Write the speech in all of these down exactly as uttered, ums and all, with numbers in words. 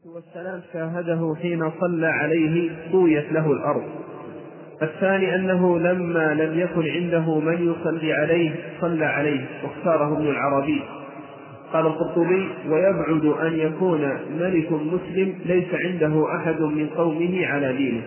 والسلام شاهده حين صلى عليه طويت له الأرض. الثاني أنه لما لم يكن عنده من يصلي عليه صلى عليه، واختاره ابن العربي. قال القرطبي: ويبعد أن يكون ملك مسلم ليس عنده أحد من قومه على دينه.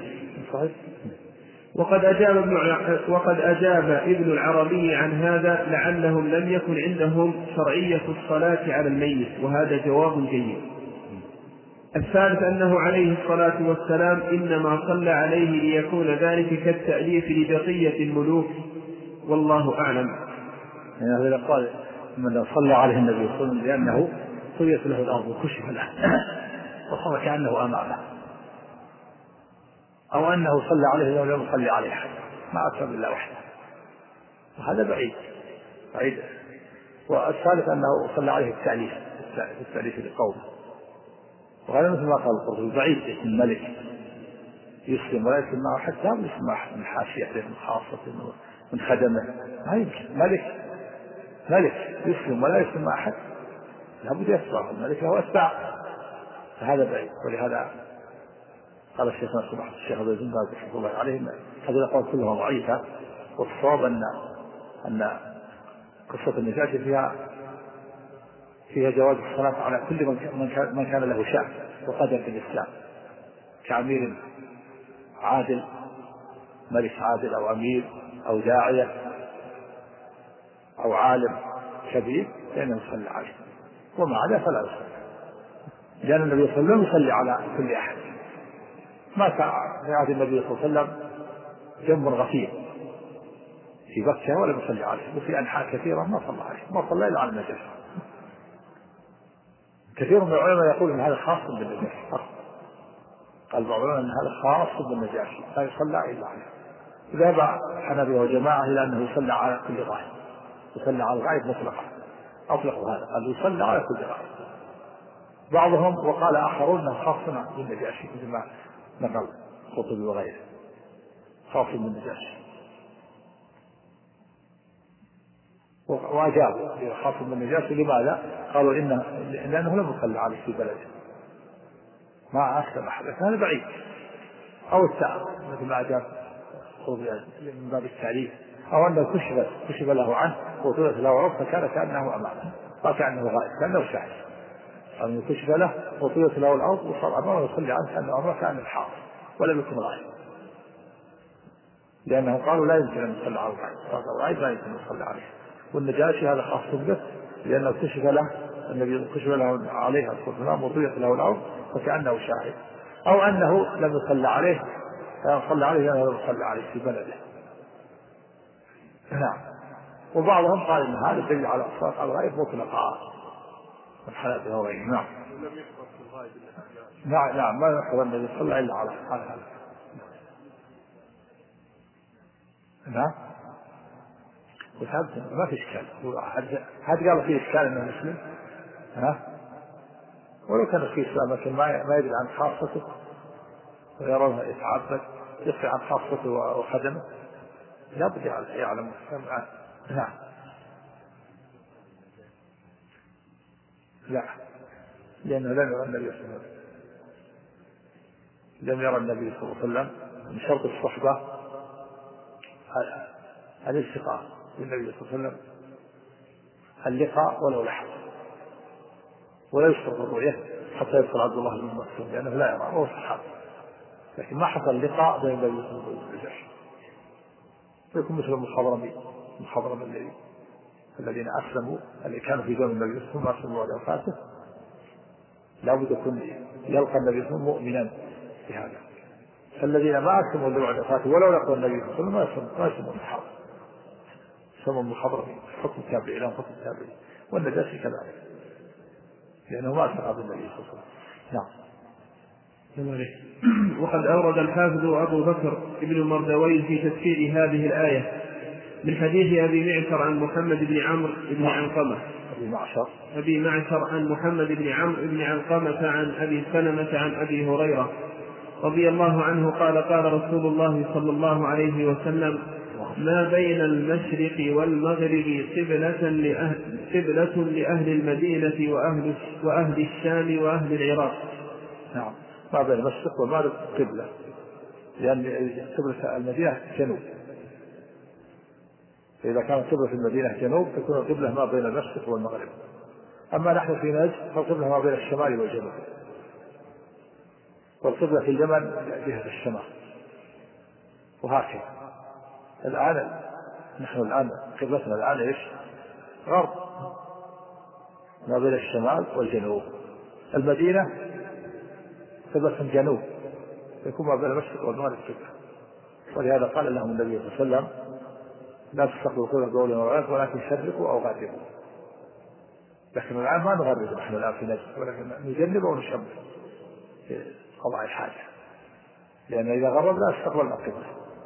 وقد أجاب ابن وقد أجاب ابن العربي عن هذا لعلهم لم يكن عندهم شرعية الصلاة على الميت، وهذا جواب جيد. الثالث أنه عليه الصلاة والسلام إنما صلى عليه ليكون ذلك كالتأليف لبقية الملوك، والله أعلم. يعني هذا قال من صلى عليه النبي صلى الله عليه وسلم لأنه طويت له الأرض وكشف له وصار كأنه أمامه، أو أنه صلى عليه لو لم يصلي عليه أحد ما أكثر إلا وحده، وهذا بعيد بعيد. والثالث أنه صلى عليه التأليف التأليف لقومه، وهذا مثل ما قال القرطبي بعيد اسم الملك يسلم ولا يسلم معه حتى لا يسمع من حاشيته من خاصته من خدمه، ما يمكن ملك ملك يسلم ولا يسلم مع أحد، لابد يسمع الملك له أتباع، فهذا بعيد. ولهذا قال الشيخ ناصر الشيخ عبد العزيز رحمه الله عليه هذه الأقوال كلها ضعيفة، والصواب أن أن قصة النجاشي فيها فيها جواز الصلاة على كل من كان له شأن وقدر في الإسلام، كأمير عادل، ملك عادل أو أمير أو داعية أو عالم كبير لأنه يصلي عليه، وما عدا فلا يصلي، لأن النبي صلى الله عليه وسلم يصلي على كل أحد. ما كان في عهد النبي صلى الله عليه وسلم جنب غفير في مكة ولا يصلي عليه، وفي أنحاء كثيرة ما صلى عليه، ما صلى إلا على النجاشي. كثير من العلماء يقول أن هذا خاص بالنجاشي، قال بعض العلماء أن هذا خاص بالنجاشي لا يصلى إلا عليه. ذهب حنفية وجماعة إلى أنه يصلى على كل غائب، يصلى على الغائب مطلقا، أطلقوا هذا قال يصلى على كل غائب. بعضهم وقال آخرون أنه خاص بالنجاشي مثل ما نقل القرطبي وغيره، خاص بالنجاشي، وأجابوا خاص بالنجاشي. لماذا؟ قالوا إنه لأنه لم يصلى عليه في بلده ما أكثر أحد، هذا بعيد. أو التعب مثل ما أجاب من باب التعريف، أو أنه كشف كشف له عنه وطلت له رب فكان كأنه أمامه، فكأنه غائب كأنه شاهد، أنه كشف له وطلت له الأرض وصار أمامه ويصلي عنه كأنه أمامه كأنه الحاضر ولم يكن غائب، لأنه قالوا لا يمكن أن يصلي على الغائب، هذا الغائب لا يمكن أن يصلي عليه. والنجاشي هذا خاص به لأنه كشف له النبي كشف له عليه الصلاة وطلت له الأرض فكأنه شاهد، أو أنه لم يصلى عليه صلى عليه لأنه لم يصلى عليه في بلده. نعم. وبعضهم قال إن هذا دليل على الصلاة على الغائب مطلقا من حالته وغيره. نعم. نعم نعم ما يحضر النبي صلى الله إلا على حال هذا. نعم. وثابت ما في إشكال، هذا قال فيه إشكال إنه مسلم، ها ولو كان فيه إسلام لكن ما ما يدري عن خاصته ويرونه يتعبد يخفي عن خاصته وخدمه، لا بد يعلم. نعم. لا، لأنه لم يرى النبي صلى الله عليه وسلم لم يرى النبي صلى الله عليه وسلم. من شرط الصحبة الالتقاء بالنبي صلى الله عليه وسلم، اللقاء ولو لحظة، ولا يشترط الرؤية حتى يدخل عبد الله بن مسعود لأنه لا يرى وهو صحابي، لكن ما حصل لقاء بين النبي صلى الله عليه وسلم ويكون مثل المخضرمين المخضرم الذي الذين أسلموا اللي كانوا في زمن النبي ثم أسلموا بعد وفاته، لا بد يكون يلقى النبي صلى الله عليه وسلم مؤمنا بهذا. فالذين ما أسلموا إلا بعد وفاته ولو لقوا النبي صلى الله عليه وسلم ما يسلموا الصحابة، يسموا المخضرمين حكم التابعين لهم حكم التابعين، والنجاشي كذلك لأنه ما أسلم بالنبي صلى الله عليه وسلم. نعم. وقد أورد الحافظ أبو بكر ابن مردويه في تفسير هذه الآية من حديث أبي معشر عن محمد بن عمرو بن علقمة أبي معشر أبي معشر عن محمد بن عمرو بن علقمة عن أبي سلمة عن أبي هريرة رضي الله عنه قال قال رسول الله صلى الله عليه وسلم: ما بين المشرق والمغرب قبلة لأهل, قبلة لأهل المدينة وأهل, وأهل الشام وأهل العراق، نعم ما بين المشرق والمغرب قبلة، لأن قبلة المدينة جنوب، فإذا كانت قبلة في المدينة جنوب تكون القبلة ما بين المشرق والمغرب. أما نحن في نجد فالقبلة ما بين الشمال والجنوب، والقبلة في اليمن جهة الشمال، وهكذا. الآن نحن الآن قبلتنا الآن إيش؟ غرب، ما بين الشمال والجنوب. المدينة قبلة جنوب، يكون ما بين المشرق والمغرب قبلة، ولهذا قال لهم النبي صلى الله عليه وسلم لا تستقبلوا قبلة بقول وغير ولكن شرقوا أو غربوا. لكن الآن ما نغرب نحن الآن في نجد، ولكن نجنب ونشبه في قضاء الحاجة، لأن إذا غرب لا استقبلنا القبلة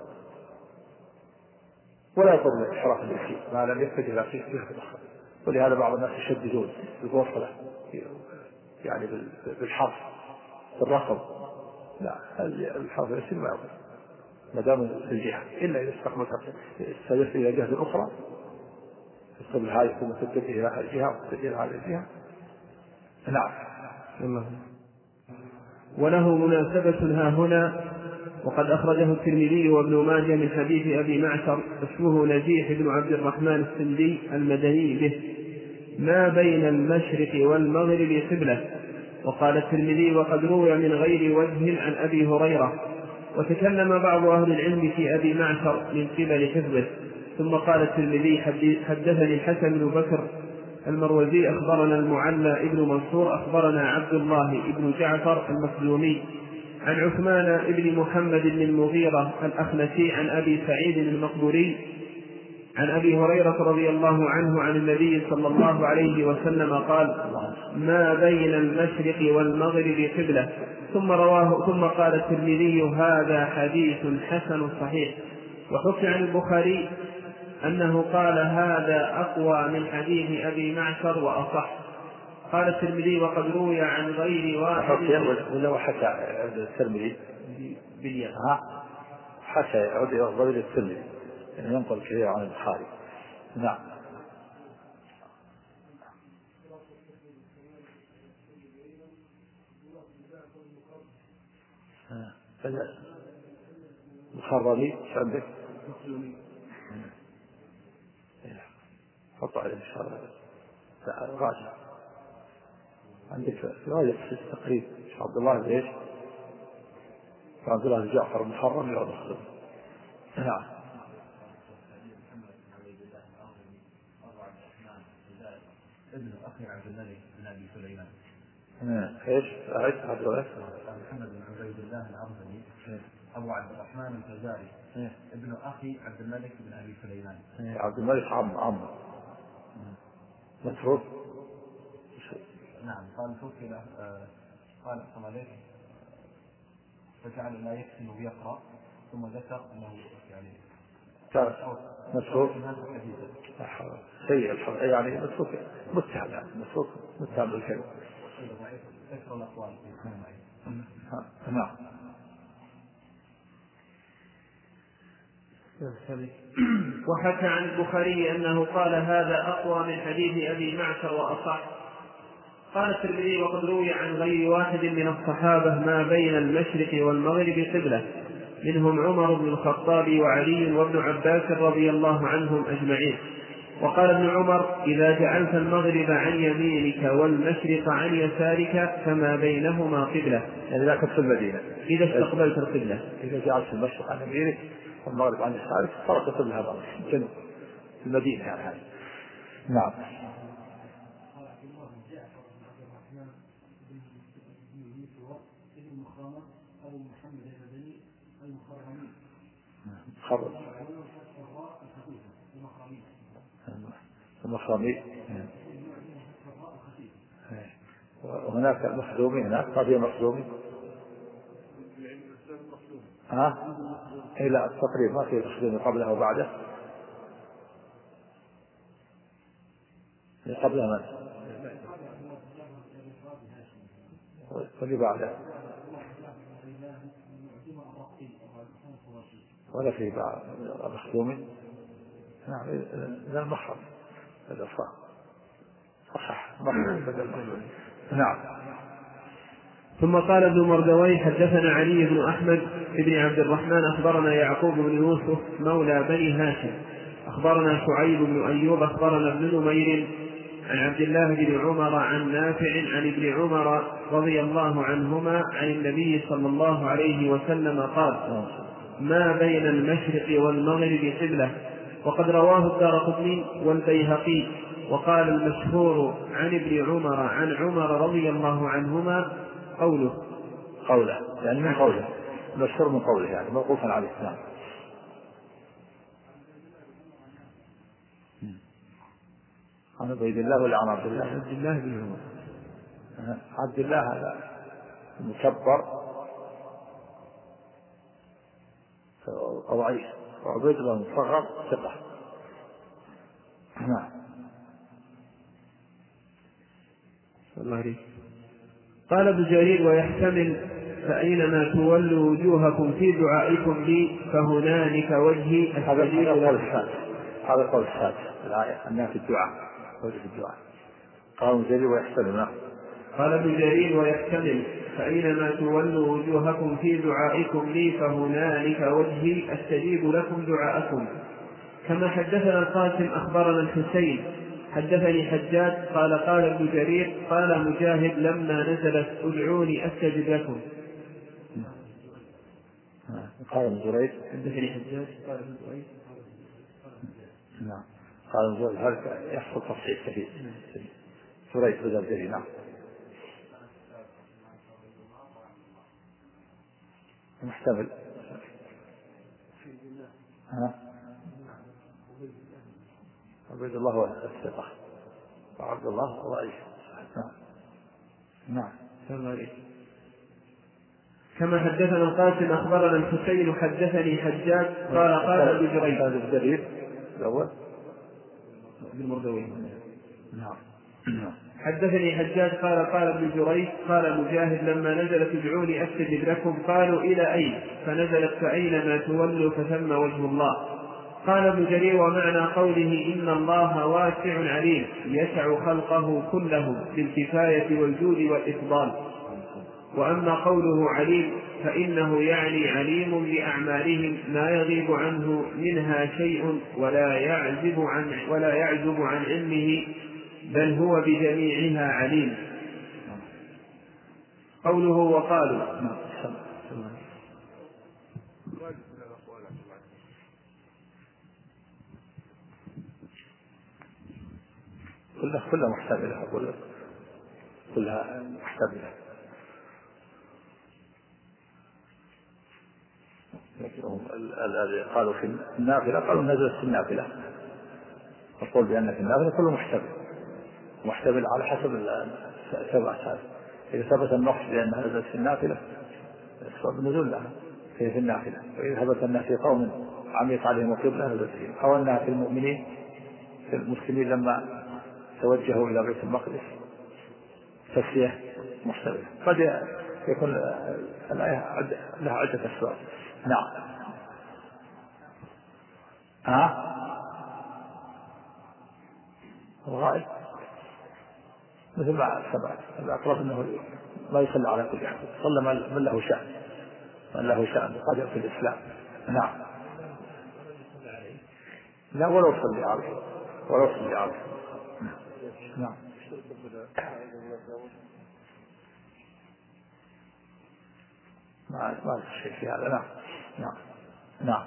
ولا يقبل الانحراف الإسلامي ما لم يتجه إلى جهة أخرى. ولهذا بعض الناس يشددون بالوصلة يعني بالحرف بالرقم، لا الحرف الإسلامي ما يقبل ما دام في الجهة، إلا إذا استقبلت استجبت إلى جهة أخرى تستقبل هذه ثم تتجه إلى هذه الجهة وتتجه إلى هذه الجهة. نعم. الله. وله مناسبة ها هنا، وقد أخرجه الترمذي وابن ماجه من حديث أبي معشر اسمه نجيح بن عبد الرحمن السندي المدني به ما بين المشرق والمغرب قبلة. وقال الترمذي وقد روي من غير وجه عن أبي هريرة. وتكلم بعض أهل العلم في أبي معشر من قبل حفظه. ثم قال الترمذي حدثني الحسن بن بكر المروزي أخبرنا المعلى ابن منصور أخبرنا عبد الله ابن جعفر المخزومي عن عثمان ابن محمد بن المغيرة الأخنسي عن أبي سعيد المقبوري عن أبي هريرة رضي الله عنه عن النبي صلى الله عليه وسلم قال ما بين المشرق والمغرب قبلة. ثم رواه ثم قال الترمذي هذا حديث حسن صحيح. وحكي عن البخاري أنه قال هذا أقوى من حديث أبي معشر وأصح. قال الترمذي وقد روي عن غير واحد ولا وحكى الترمذي بالياء ها حكى غير الترمذي يعني ينقل كثير عن البخاري. نعم. مخرمي ايش عندك؟ حط عليه ان شاء الله راجع عندك رواية في التقريب عبد الله بن ايش؟ عبد الله بن جعفر المحرم يقعد يخدم. نعم. ابن اخي عبد الملك بن ابي سليمان. ايش؟ اعد عبد الله محمد بن عبيد الله العربي ابو عبد الرحمن الفزاري ابن اخي عبد الملك بن ابي سليمان. عبد الملك عم عم متروك. نعم. قال توكل قال صلى عليه فجعل لا يكتم ويقرأ ثم ذكر أنه يعني متروك سيء الحظ يعني متروك متهم يعني متروك متهم بالكلمة. ذكر الأقوال. نعم. وحكى عن البخاري أنه قال هذا أقوى من حديث أبي معشر وأصح. قال الترمذي وقد روي عن غير واحد من الصحابة ما بين المشرق والمغرب قبلة منهم عمر بن الخطاب وعلي وابن عباس رضي الله عنهم أجمعين. وقال ابن عمر إذا جعلت المغرب عن يمينك والمشرق عن يسارك فما بينهما قبلة، يعني إذا كنت في المدينة إذا استقبلت القبلة إذا جعلت المشرق عن يمينك والمغرب عن يسارك صارت قبلة هذا جنوب المدينة يعني هذه. نعم. خبر المخرمي وهناك المخزومي هناك قضية مخزومي ها إلى التقريب ما في مخزومي قبله وبعده قبله من واللي بعده ولا في بعض مخزومي. نعم إذا المخرم هذا صح صح مخرم بدل المخرم. نعم. ثم قال ابن مردويه حدثنا علي بن أحمد بن عبد الرحمن أخبرنا يعقوب بن يوسف مولى بني هاشم أخبرنا شعيب بن أيوب أخبرنا ابن نمير عن عبد الله بن عمر عن نافع عن ابن عمر رضي الله عنهما عن النبي صلى الله عليه وسلم قال: ما بين المشرق والمغرب قبلة. وقد رواه الدارقطني والبيهقي. وقال المشهور عن ابن عمر عن عمر رضي الله عنهما قوله قوله يعني من قوله المشهور من قوله يعني موقوفا على الإسلام. عن عبد الله ولا عن عبد الله؟ عبد الله بن عمر. عبد الله هذا مكبر ضعيف، وعبيد الله مصغر ثقة. نعم. الله عليك. قال ابن جرير: ويحتمل فأينما تولوا وجوهكم في دعائكم لي فهنالك وجهي أستجيب لكم. هذا القول السادس الآية أنها في الدعاء وجه في الدعاء. قال ابن جرير: ويحتمل. قال ابن جرير: ويحتمل فأينما تولوا وجوهكم في دعائكم لي فهنالك وجهي أستجيب لكم دعاءكم. كما حدثنا القاسم أخبرنا الحسين حدثني حجاج قال قال ابن جرير قال مجاهد لما نزلت ادعوني أستجب لكم. قال ابن جرير حدثني حجاج قال ابن جرير نعم قال ابن جرير هذا يحصل تصحيح كثير جرير بدل جرير. نعم محتمل. ها عبد الله هو الثقة وعبد الله ضعيف. نعم نعم. كما حدثنا القاسم أخبرنا الحسين حدثني حجاج قال قال ابن جرير هذا الجرير الأول ابن مردويه. نعم. حدثني حجاج قال قال ابن جريج قال مجاهد لما نزلت ادعوني أستجب لكم قالوا إلى أين؟ فنزلت فأينما تولوا فثم وجه الله. قال ابن جرير: ومعنى قوله إن الله واسع عليم يسع خلقه كلهم بالكفاية والجود والإفضال. وأما قوله عليم فإنه يعني عليم بأعمالهم ما يغيب عنه منها شيء ولا يعزب عن ولا يعزب عن علمه بل هو بجميعها عليم. قوله وقالوا كلها كلها محتملة أقول كلها محتملة. الذي قالوا في النافلة قالوا نزلت في النافلة، القول بأن في النافلة كله محتمل محتمل على حسب السبعة هذه. إذا ثبت النص بأنها نزلت في النافلة الصواب نزول لها في في النافلة، وإذا ثبت أنها في قوم عميق عليهم القبلة نزلت فيهم، أو أنها في المؤمنين في المسلمين لما توجهوا إلى بيت المقدس تسلية محتملة. قد يكون الآية لها عدة أسباب. نعم. ها الغائب مثل ما سبق الأقرب أنه لا يصلى على كل أحد، صلى من له شأن من له شأن قادر في الإسلام. نعم. لا ولو صلي عليه ولو صلي عليه. نعم. ما ما شيء في هذا. نعم نعم نعم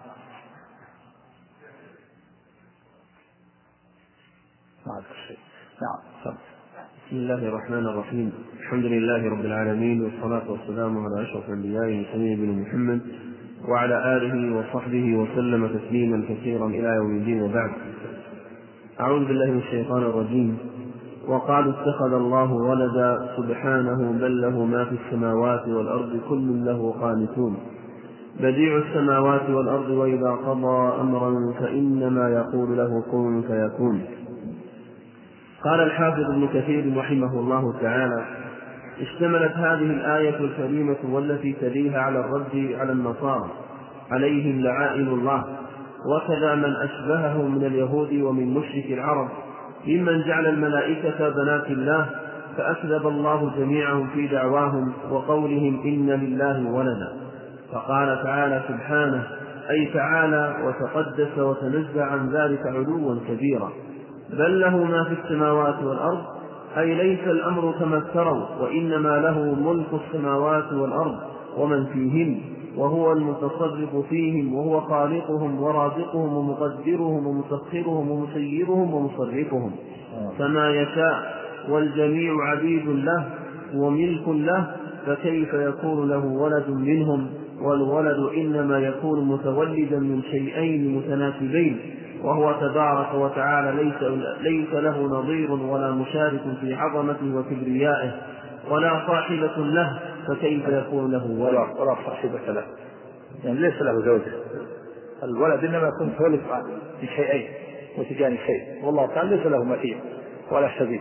ما شيء. نعم. بسم الله الرحمن الرحيم. الحمد لله رب العالمين والصلاة والسلام على أشرف الأنبياء والمرسلين بن محمد وعلى آله وصحبه وسلم تسليما كثيرا إلى يوم الدين. وبعد. أعوذ بالله من الشيطان الرجيم. وقالوا اتخذ الله ولدا سبحانه بل له ما في السماوات والأرض كل له قانتون بديع السماوات والأرض وإذا قضى أمرا فإنما يقول له كن فيكون. قال الحافظ ابن كثير رحمه الله تعالى: اشتملت هذه الآية الكريمة والتي تليها على الرد على النصارى عليهم لعائن الله، وكذا من أشبهه من اليهود ومن مشرك العرب ممن جعل الملائكة بنات الله فأكذب الله جميعهم في دعواهم وقولهم إن لله ولدا. فقال تعالى سبحانه أي تعالى وتقدس وتنزه عن ذلك علوا كبيرا، بل له ما في السماوات والأرض، أي ليس الأمر كما افتروا، وإنما له ملك السماوات والأرض ومن فيهن، وهو المتصرف فيهم، وهو خالقهم ورازقهم ومقدرهم ومسخرهم ومسيرهم ومصرفهم كما يشاء، والجميع عبيد له وملك له، فكيف يكون له ولد منهم؟ والولد إنما يكون متولدا من شيئين متناسبين، وهو تبارك وتعالى ليس, ليس له نظير ولا مشارك في عظمته وكبريائه، ولا صاحبة له، فكيف يكون له ولد؟ ولا صاحبة له، يعني ليس له زوجة. الولد إنما يكون متولد من شيئين وتجاني شيء، والله تعالى ليس له مثيل ولا شبيه،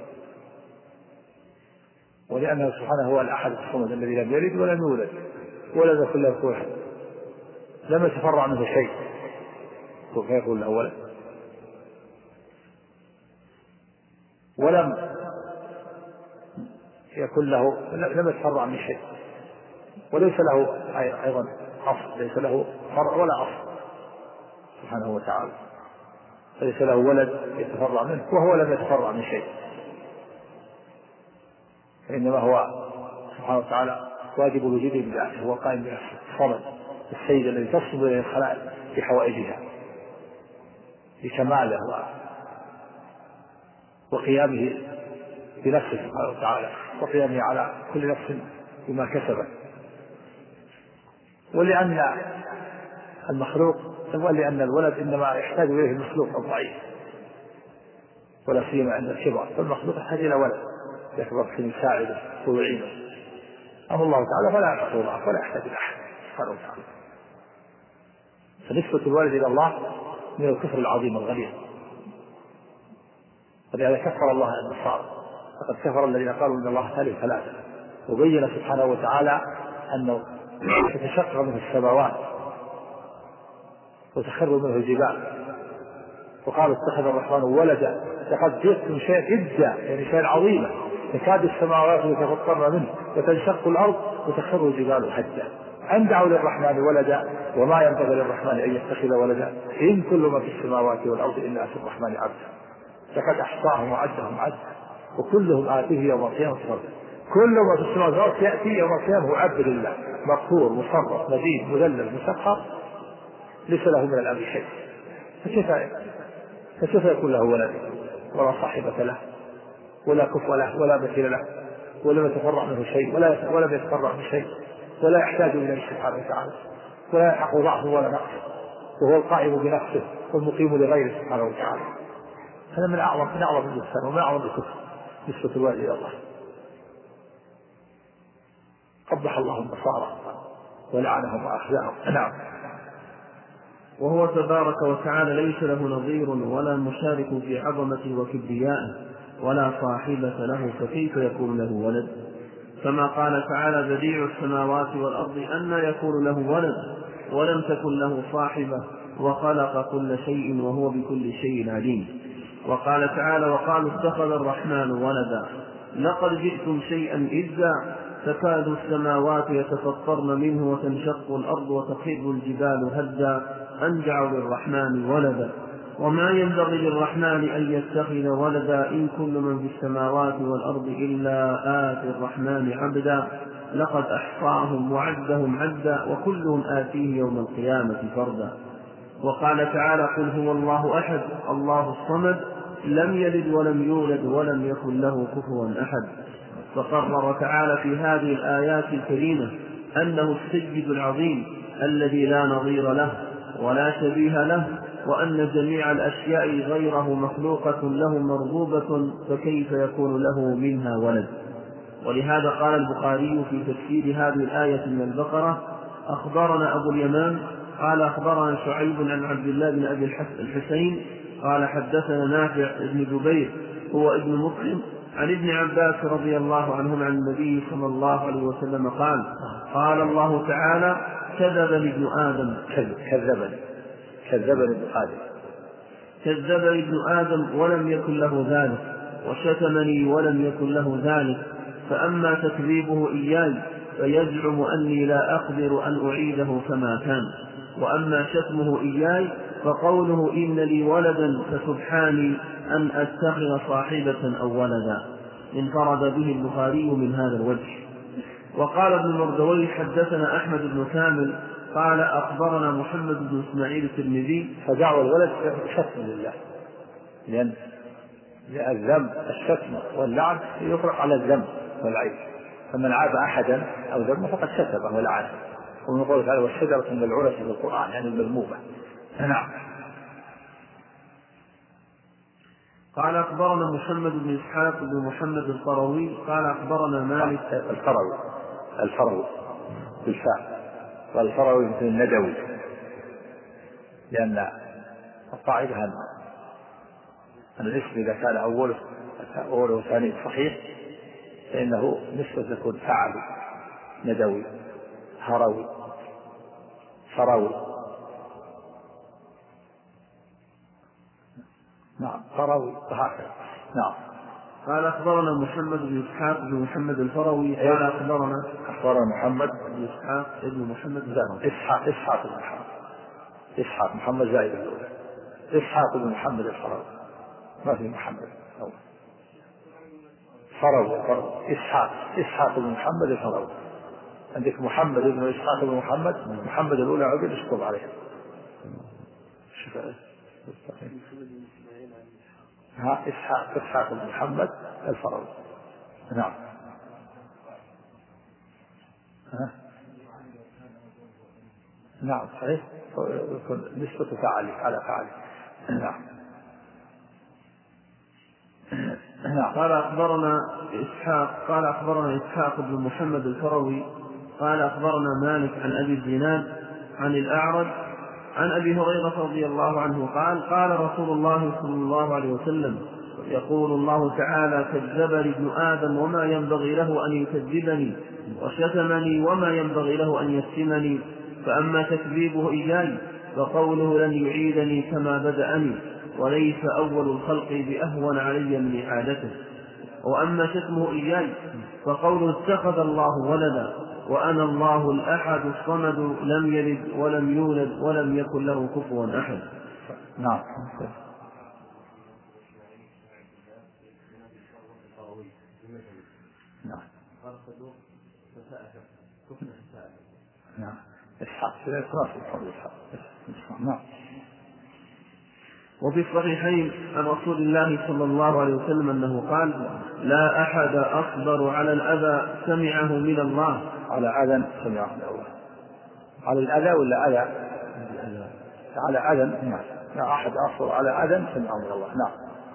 ولأنه سبحانه هو الأحد الصمد الذي لم يلد ولم يولد ولد كله كوحد، لم يتفرع منه شيء فيكون له ولد، ولم يكون له لم يتفرع من شيء، وليس له أيضا أصل، ليس له فرع ولا أصل سبحانه وتعالى، ليس له ولد يتفرع منه وهو لم يتفرع من شيء، إنما هو سبحانه وتعالى واجب الوجود بذاته، هو قائم بنفسه الصمد السيد الذي تصب إليه الخلائق في حوائجها بكماله وقيامه بنفسه سبحانه وتعالى، وقيامه على كل نفس بما كسبت. ولأن المخلوق ولأن الولد إنما يحتاج إليه المخلوق الضعيف، ولا سيما عند الكبر، فالمخلوق يحتاج إلى ولد يكبر في يساعده ويعينه. أما الله تعالى فلا يحتاج ضعف ولا يحتاج إلى أحد سبحانه وتعالى. فنسبة الولد إلى الله من الكفر العظيم الغليظ، ولهذا كفر الله النصارى، فقد كفر الذين قالوا إن الله ثالث ثلاثة، وبين سبحانه وتعالى أنه تتشقق منه السماوات وتخر منه الجبال، وقالوا اتخذ الرحمن ولدا لقد جئتم شيئا إدا، يعني شيئا عظيما، تكاد السماوات يتفطرن منه وتنشق الأرض وتخر الجبال هدا أن دعوا للرحمن ولدا وما ينبغي للرحمن أن يتخذ ولدا إن كل ما في السماوات والأرض إلا في الرحمن عبدا لقد أحصاهم وعدهم عدا وكلهم آتيه يوم القيامة فردا. كل ما في السماوات والأرض يأتي يوم القيامة هو عبد لله، مقهور مصرف مدين مذلل مسخر، ليس له من الأمر شيء، فكيف فكيف يكون له ولد ولا صاحبة له ولا كفء له ولا مثيل له، ولم يتفرع منه شيء ولا ولم يتفرع من شيء، ولا يحتاج إليه سبحانه وتعالى، ولا يلحق ضعفه ولا نقص، وهو القائم بنفسه والمقيم لغيره سبحانه وتعالى. هذا من أعظم من أعظم الإحسان ومن أعظم الكفر نسبة الوالد إلى الله. قبح الله النصارى ولعنهم وأخزاهم. نعم. وهو تبارك وتعالى ليس له نظير ولا مشارك في عظمته وكبريائه ولا صاحبة له، فكيف يكون له ولد؟ كما قال تعالى بديع السماوات والأرض أنى يكون له ولد ولم تكن له صاحبة وخلق كل شيء وهو بكل شيء عليم. وقال تعالى وقالوا اتخذ الرحمن ولدا لقد جئتم شيئا إدا تكاد السماوات يتفطرن منه وتنشق الأرض وتخر الجبال هدا أن دعوا للرحمن ولدا وما ينبغي للرحمن أن يتخذ ولدا إن كل من في السماوات والأرض إلا آتي الرحمن عبدا لقد أحصاهم وعدهم عدا وكلهم آتيه يوم القيامة فردا. وقال تعالى قل هو الله أحد الله الصمد لم يلد ولم يولد ولم يكن له كفوا أحد. فقرر تعالى في هذه الآيات الكريمة أنه السيد العظيم الذي لا نظير له ولا شبيه له، وأن جميع الأشياء غيره مخلوقة له مرغوبة، فكيف يكون له منها ولد؟ ولهذا قال البخاري في تفسير هذه الآية من البقرة أخبرنا أبو اليمان قال أخبرنا شعيب عن عبد الله بن أبي الحسين قال حدثنا نافع بن جبير هو ابن مسلم عن ابن عباس رضي الله عنهما عن النبي صلى الله عليه وسلم قال قال الله تعالى كذبني ابن آدم كذبني كذبني ابن آدم كذبني ابن آدم ولم يكن له ذلك وشتمني ولم يكن له ذلك، فأما تكذيبه إياي فيزعم أني لا أقدر أن أعيده كما كان، وأما شتمه إياي فقوله إن لي ولدا فسبحاني أن أتخذ صاحبة أو ولدا. انفرد به البخاري من هذا الوجه. وقال ابن مردوي حدثنا أحمد بن كامل قال أخبرنا محمد بن إسماعيل الترمذي. فدعوى الولد شتم لله، لأن الذنب الشتم واللعن يطلق على الذنب والعيب، فمن عاب أحدا أو ذنب فقد شتمه ولعنه، ومن قوله تعالى والشجرة ملعونة في القرآن يعني المذمومة. نعم. قال أخبرنا محمد بن إسحاق بن محمد القروي قال أخبرنا مالك. القروي الفروي بالفاء، والفروي مثل الندوي، لأن القاعدة أن الاسم إذا كان أوله أوله وثانيه صحيح فإنه نسبة تكون فعل، ندوي، هروي، فروي. نعم فروي وهكذا. نعم. قال أخبرنا محمد بن إسحاق بن محمد الفروي قال أخبرنا أخبرنا محمد بن إسحاق بن محمد الفروي. إسحاق إسحاق بن محمد إسحاق محمد زائد الأولى، إسحاق بن محمد الفروي، ما في محمد أو فروي فروي. إسحاق إسحاق بن محمد الفروي. عندك محمد بن إسحاق بن محمد، محمد الأولى عقب اشطب عليها. ها إسحاق إسحاق بن محمد الفروي. نعم. ها نعم صحيح، يكون نسبة فعل على فعل. نعم. نعم. قال أخبرنا إسحاق قال أخبرنا إسحاق بن محمد الفروي قال أخبرنا مالك عن أبي الزناد عن الأعرج عن أبي هريرة رضي الله عنه قال قال رسول الله صلى الله عليه وسلم يقول الله تعالى كذبني ابن آدم وما ينبغي له أن يكذبني، وشتمني وما ينبغي له أن يشتمني، فأما تكذيبه إياي فقوله لن يعيدني كما بدأني، وليس أول الخلق بأهون علي من إعادته، وأما شتمه إياي فقوله اتخذ الله ولدا وأنا الله الأحد الصمد لم يلد ولم يولد ولم يكن له كفوا أحد. نعم. نعم. نعم. إسحاق في الإسراف نعم. وفي الصحيحين عن رسول الله صلى الله عليه وسلم أنه قال لا أحد أصبر على الأذى سمعه من الله. على أذى سمعه من الله، على الأذى ولا أذى؟ على أذى. نعم. لا أحد أصبر على أذى سمعه من الله. نعم.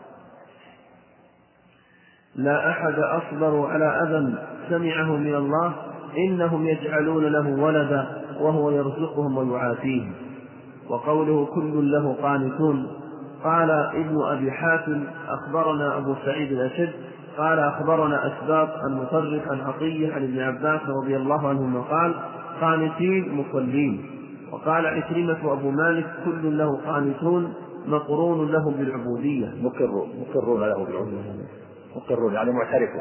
لا أحد أصبر على أذى سمعه من الله إنهم يجعلون له ولدا وهو يرزقهم ويعافيهم. وقوله كل له قانتون قال ابن أبي حاتم أخبرنا أبو سعيد الأشد قال أخبرنا أسباط المطرف عن عطية عن ابن عباس رضي الله عنهما قال قانتين مصلين. وقال عكرمة أبو مالك كل له قانتون مقرون له بالعبودية. مقرون مقرون له بالعبودية، مقرون يعني معترفون،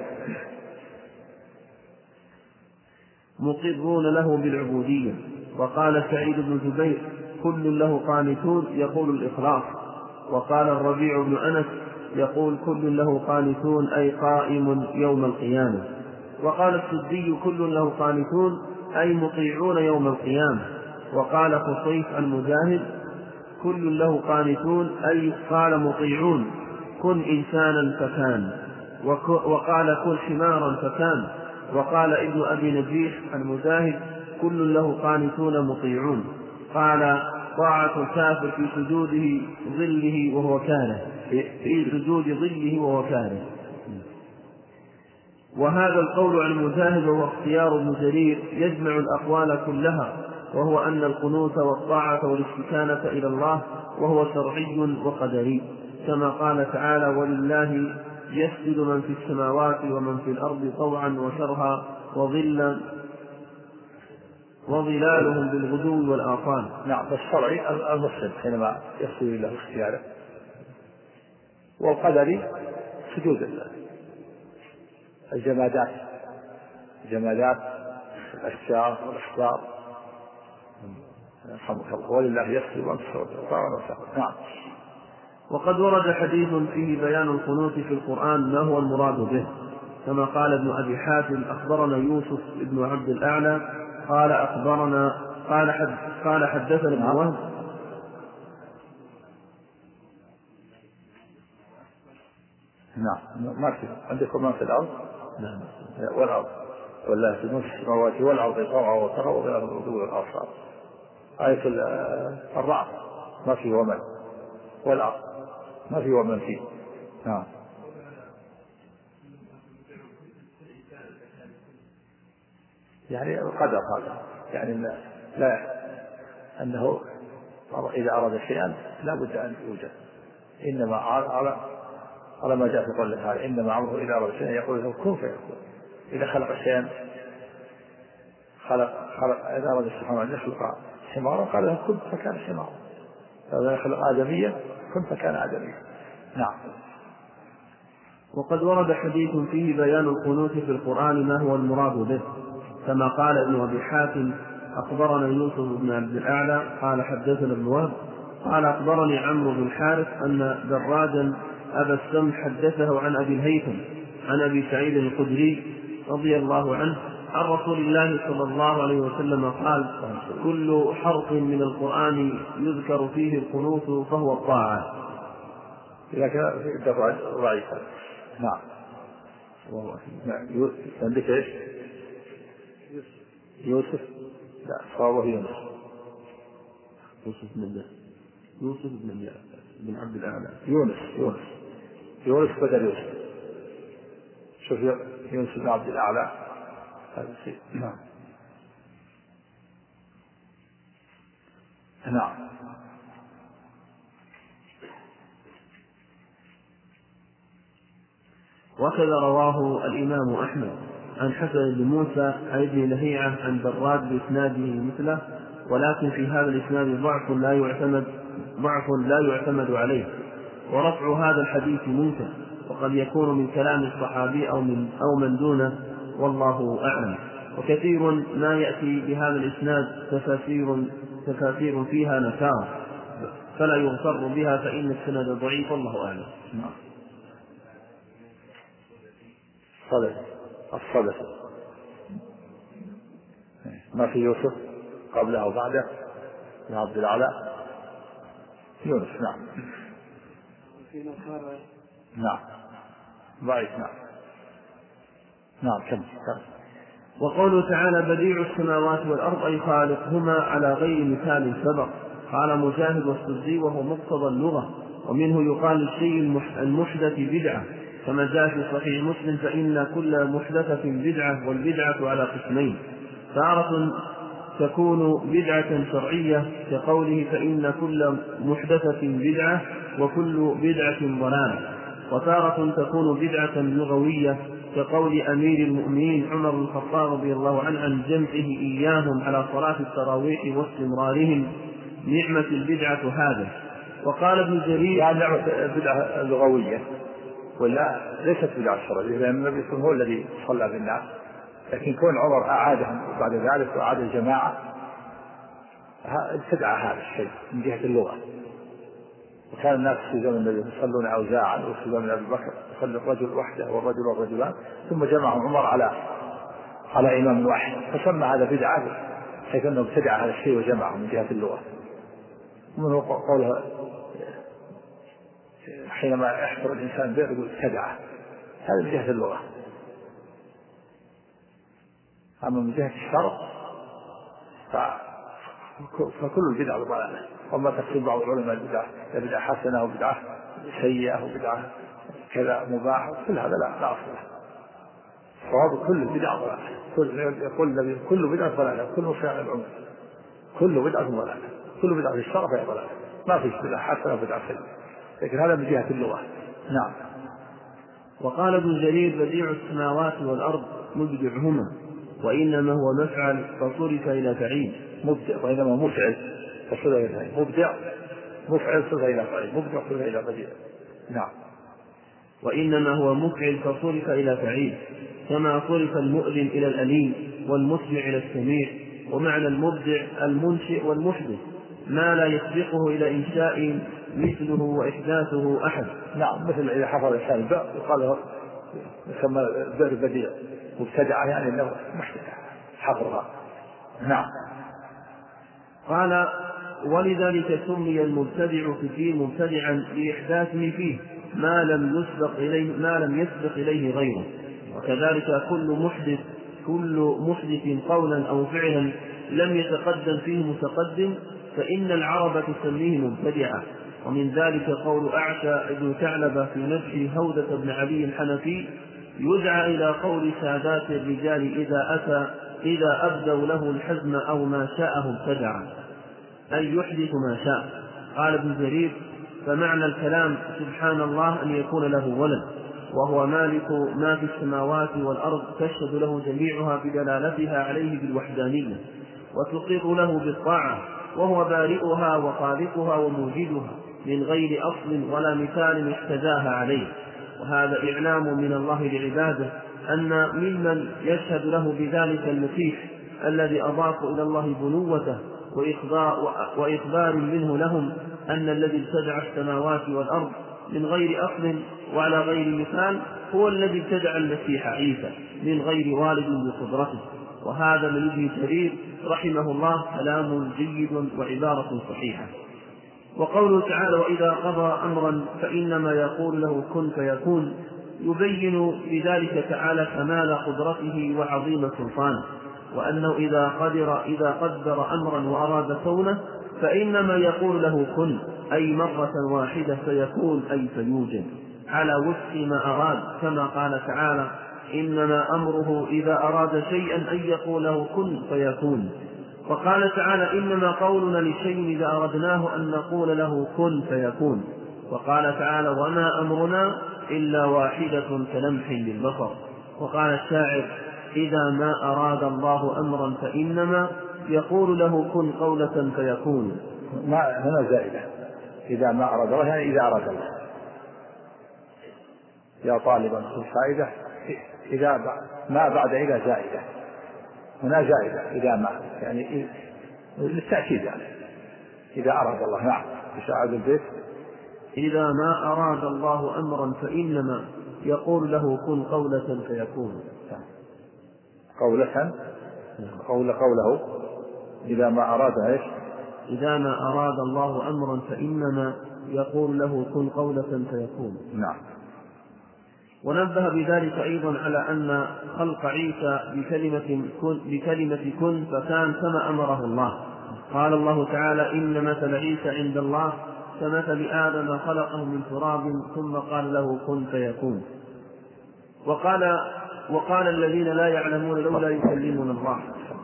مقرون له بالعبودية. وقال سعيد بن جبير كل له قانتون يقول الإخلاص. وقال الربيع بن أنس يقول كل له قانتون أي قائم يوم القيامة. وقال السدي كل له قانتون أي مطيعون يوم القيامة. وقال خصيف المجاهد كل له قانتون أي قال مطيعون كن إنسانا فكان. وقال كن حمارا فكان. وقال ابن أبي نجيح المجاهد كل له قانتون مطيعون. قال طاعة الكافر في سجوده ظله وهو كاره في سجود ظله وهو كاره. وهذا القول عن مجاهد وهو اختيار ابن جرير يجمع الأقوال كلها، وهو أن القنوت والطاعة والاستكانة إلى الله وهو شرعي وقدري، كما قال تعالى ولله يسجد من في السماوات ومن في الأرض طوعا وكرها وظلا وظلالهم بالغدو والآصال. نعم. الشرعي المسلم حينما يسجد له اختياره، والقدري سجود الجمادات الجمادات الأشجار والأحجار ولله يسجد وأنت نعم. وقد ورد حديث فيه بيان القنوت في القرآن ما هو المراد به، كما قال ابن أبي حاتم أخبرنا يوسف بن عبد الأعلى قال أخبرنا قال حد قال حدثنا ابن وهب نعم. ما في عندكم ما في الأرض نعم والأرض والله في نصف السماوات والأرض طوعا وكرها وبين الغدو والآصال. آية الرعد ما في ومن والأرض ما في ومن فيه. نعم. يعني القدر هذا يعني لا, لا أنه إذا أراد شيئا لا بد أن يوجد. إنما على على ما جاء في قول هذا إنما أمره إذا أراد شيئا يقول له كن فيكون. إذا خلق شيئا خلق خلق إذا أراد سبحانه أن يخلق حمارا قال له كن فكان حمارا. فإذا يخلق آدمية كن فكان آدمية. نعم. وقد ورد حديث فيه بيان القنوت في القرآن ما هو المراد به، كما قال ابن أبي حاتم أخبرنا يوسف بن عبد الأعلى قال حدثنا ابن وهب قال أخبرني عمرو بن الحارث أن دراجا أبا السمح حدثه عن أبي الهيثم عن أبي سعيد الخدري رضي الله عنه عن رسول الله صلى الله عليه وسلم قال كل حرف من القرآن يذكر فيه القنوت فهو الطاعة. لكن الدراج ضعيفة. نعم. عندك ايش؟ يوسف لا صوابه يونس. يوسف بن يوسف بن بن عبد الأعلى. يونس يونس يونس بدل يوسف. شوف يونس بن عبد الأعلى هذا شيء. نعم. نعم. وكذا رواه الإمام أحمد عن حسن بن موسى عن ابن لهيعة عن براد بإسناده مثله، ولكن في هذا الإسناد ضعف لا يعتمد ضعف لا يعتمد عليه، ورفع هذا الحديث منكر، وقد يكون من كلام الصحابي أو من أو من دونه والله أعلم. وكثير ما يأتي بهذا الإسناد تفاسير تفاسير فيها نكارة فلا يغتر بها فإن السند ضعيف والله أعلم. صدق الصدق ما في يوسف قبله أو بعده يا عبد الأعلى يونس. نعم. نعم ضعيف. نعم. نعم كم كم. وقوله تعالى بديع السماوات والأرض أي خالقهما على غير مثال سبق. قال مجاهد والسدي وهو مقتضى اللغة، ومنه يقال الشيء المحدث بدعة، كما جاء في صحيح مسلم فإن كل محدثة بدعة والبدعة على قسمين، تارة تكون بدعة شرعية كقوله فإن كل محدثة بدعة وكل بدعة ضلالة، وتارة تكون بدعة لغوية كقول أمير المؤمنين عمر بن الخطاب رضي الله عنه عن جمعه إياهم على صلاة التراويح واستمرارهم نعمة البدعة هذا. وقال ابن جرير يعني نعمة بدعة لغوية ولا ليست بدعة شرعية، لأن النبي صلى الله عليه وسلم هو الذي صلى بالناس، لكن كون عمر أعادهم بعد ذلك وأعاد الجماعة ابتدع هذا الشيء من جهة اللغة. وكان الناس في زمن النبي يصلون أوزاعا، وفي زمن أبي بكر يصلي الرجل وحده والرجل والرجلان، ثم جمعهم عمر على على إمام واحد، فسمى هذا بدعة حيث أنه ابتدع هذا الشيء وجمعه من جهة اللغة. ومن قولها حينما يحضر الإنسان بيت يقول ابتدعه، هذا من جهة اللغة. أما من جهة الشرع فكل البدع ضلالة. وما تقسيم بعض العلماء البدعة بدعة حسنة وبدعة سيئة وبدعة كذا مباح، كل هذا لا لا أصل له. صواب كل البدع ضلالة. كل يقول النبي كل بدعة ضلالة، كل فعل العمر كل بدعة ضلالة، كل بدعة في الشرع فهي ضلالة. ما فيش بدعة حسنة وبدعة سيئة، لكن هذا من جهة اللغة. نعم. وقال ابن جرير بديع السماوات والأرض مبدعهما، وإنما هو مفعل فصرف إلى فعيل. مبدع وإنما مفعل فصرف إلى فعيل. مبدع مفعل صرف إلى فعيل، مبدع صرف إلى بديع. نعم. وإنما هو مفعل فصرف إلى فعيل، كما صرف المؤذن إلى الأليم والمسمع إلى السميع. ومعنى المبدع المنشئ والمحدث ما لا يسبقه إلى إنشاء مثله وإحداثه أحد. نعم، مثل إذا حفظ الإنسان البئر يقال له يسمى البئر بديع، مبتدع يعني أنه محدث حفظها. نعم. قال: ولذلك سمي المبتدع في الدين مبتدعا لإحداثه فيه ما لم يسبق إليه ما لم يسبق إليه غيره. وكذلك كل محدث كل محدث قولا أو فعلا لم يتقدم فيه متقدم فإن العرب تسميه مبتدعا. ومن ذلك قول أعشى بن ثعلبة في نفس هودة بن علي الحنفي: يدعى إلى قول سادات الرجال إذا أتى إذا أبدوا له الحزم أو ما شاءه ابتدعا، أي يحدث ما شاء. قال ابن جرير: فمعنى الكلام سبحان الله أن يكون له ولد، وهو مالك ما في السماوات والأرض تشهد له جميعها بدلالتها عليه بالوحدانية وتقر له بالطاعة، وهو بارئها وخالقها وموجدها من غير أصل ولا مثال احتذاها عليه. وهذا إعلام من الله لعباده أن ممن يشهد له بذلك المسيح الذي أضاف إلى الله بنوته وإخبار منه لهم أن الذي ابتدع السماوات والأرض من غير أصل وعلى غير مثال هو الذي ابتدع المسيح عيسى من غير والد بقدرته. وهذا من ابن جرير رحمه الله كلام جيد وعبارة صحيحة. وقوله تعالى: وإذا قضى أمرا فإنما يقول له كن فيكون، يبين بذلك تعالى كمال قدرته وعظيم سلطانه، وأنه إذا قدر إذا قدر أمرا وأراد كونه فإنما يقول له كن، أي مرة واحدة فيكون أي فيوجد على وفق ما أراد، كما قال تعالى: إنما أمره إذا أراد شيئا أن يقول له كن فيكون. وقال تعالى: إنما قولنا لشيء إذا أردناه أن نقول له كن فيكون. وقال تعالى: وما أمرنا إلا واحدة كلمح بالبصر. وقال الشاعر: إذا ما أراد الله أمرا فإنما يقول له كن قولة فيكون. ما هنا زائدة، إذا ما أراد الله يعني إذا أراد الله. يا طالبا في الفائدة إذا ما بعد إذا زائدة، هنا زائدة إذا ما يعني للتأكيد يعني إذا أراد الله. نعم. يشاهد البيت: إذا ما أراد الله أمرا فإنما يقول له كن قولة فيكون. قولة قول قوله إذا ما أراد إيش؟ إذا ما أراد الله أمرا فإنما يقول له كن قولة فيكون. نعم. ونبه بذلك أيضا على أن خلق عيسى بكلمة كن, بكلمة كن فكان كما أمره الله. قال الله تعالى: إن مثل عيسى عند الله كمثل آدم خلقه من تراب ثم قال له كن فيكون. وقال وقال الذين لا يعلمون لولا يكلمون الله.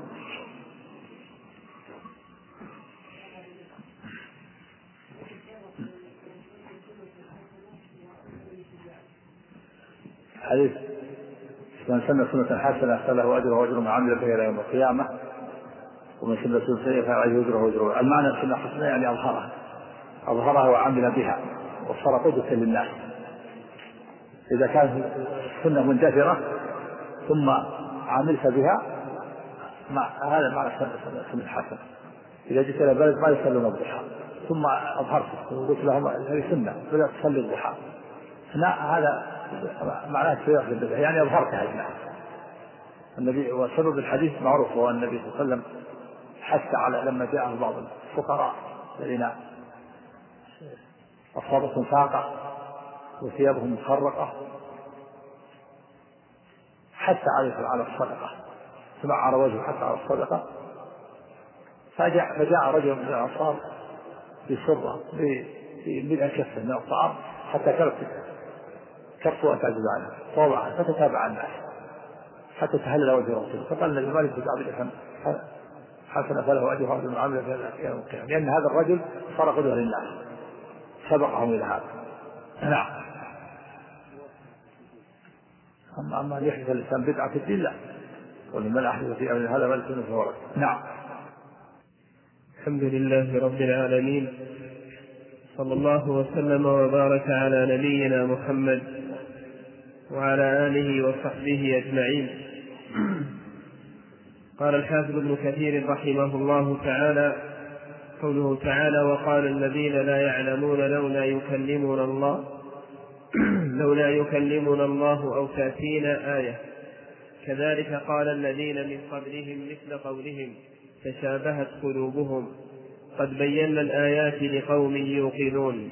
حديث: من سن سنة حسنة فله أجره وأجر من عمل بها إلى يوم القيامة، ومن سن سنة سيئة فله أجره وأجره. المعنى سنة حسنة يعني أظهرها أظهرها وعمل بها وصار قدوة للناس. إذا كانت سنة مندثرة ثم عملت بها مع هذا معنى سنة حسنة. إذا جئت إلى بلد ما يصلون الضحى ثم أظهرته وقلت لهم هذه سنة بدأت تصلي الضحى، هذا معناه سياق البدع يعني أظهرتها للناس. النبي وسبب الحديث معروف، هو النبي صلى الله عليه وسلم حث على لما جاءه بعض الفقراء الذين أصابتهم فاقة وثيابهم مخرقة حتى على الصدقة، سمع وجهه حتى على الصدقة، فجاء, فجاء رجل من الأنصار بسرة بملء كفه من الطعام حتى كلت كفه وتعجز عنها فوضعها فتتابع الناس حتى تهلل وجه رسوله. فقال النبي: مالك بن حسن فله أجر وأجر من عمل في يوم القيامة، لأن هذا الرجل صار قدوة للناس سبقهم إلى هذا. نعم. أما أما يحدث الإنسان بدعة في الدين لا، ولمن أحدث في أمر هذا ملك فهو رد. نعم. الحمد لله رب العالمين، صلى الله وسلم وبارك على نبينا محمد وعلى آله وصحبه أجمعين. قال الحافظ ابن كثير رحمه الله تعالى: قوله تعالى: وقال الذين لا يعلمون لولا يكلمنا الله لولا يكلمنا الله أو تأتينا آية. كذلك قال الذين من قبلهم مثل قولهم تشابهت قلوبهم قد بينا الآيات لقوم يوقنون.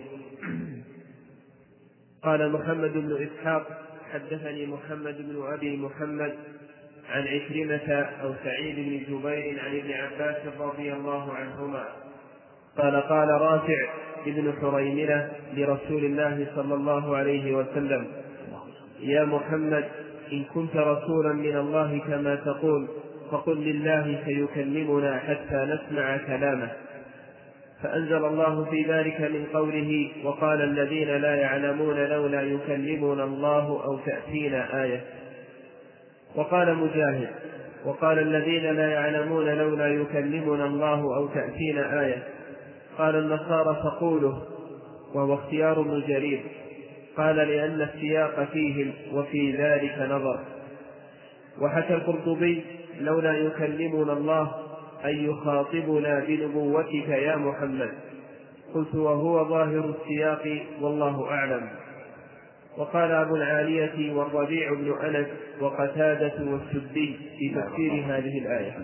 قال محمد بن إسحاق: حدثني محمد بن أبي محمد عن عكرمة أو سعيد بن جبير عن ابن عباس رضي الله عنهما قال: قال رافع ابن حريملة لرسول الله صلى الله عليه وسلم: يا محمد، إن كنت رسولا من الله كما تقول فقل لله سيكلمنا حتى نسمع كلامه. فأنزل الله في ذلك من قوله: وقال الذين لا يعلمون لولا يكلمنا الله أو تأتينا آية. وقال مجاهد: وقال الذين لا يعلمون لولا يكلمنا الله أو تأتينا آية. قال النصارى فقوله، وهو اختيار ابن جرير. قال: لأن السياق فيهم وفي ذلك نظر. وحكى القرطبي: لولا يكلمنا الله أن يخاطبنا بنبوتك يا محمد. قلت: وهو ظاهر السياق والله أعلم. وقال أبو العالية والربيع بن أنس وقتادة والسدي في تفسير هذه الآية.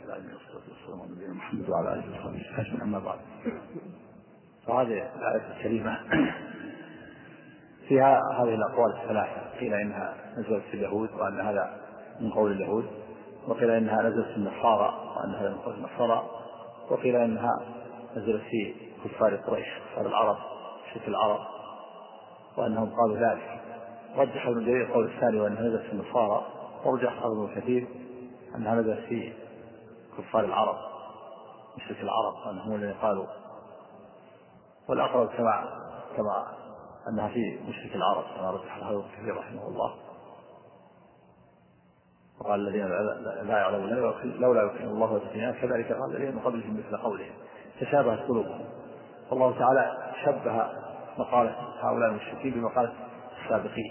محمد وعلى آله وصحبه. أما بعد، فهذه الآية الكريمة فيها هذه الأقوال الثلاثة: قيل إنها نزلت في اليهود وأن هذا من قول اليهود، وقيل إنها نزلت في النصارى وأن هذا من قول النصارى، وقيل إنها نزلت في كفار قريش كفار العرب شرك العرب وأنهم قالوا ذلك. رجح ابن جرير القول الثاني وأنها نزلت في النصارى، ورجح ابن كثير أنها نزلت في كفار العرب مشرك العرب وأنهم الذين قالوا. والأقرب كما كما أنها في مشرك العرب كما رجح ابن كثير رحمه الله. وقال الذين لا يعلمون لولا يكلم الله وتكلمنا، كذلك قال الذين من قبلهم مثل قولهم تشابهت قلوبهم. والله تعالى شبه مقالة هؤلاء المشركين بمقالة السابقين،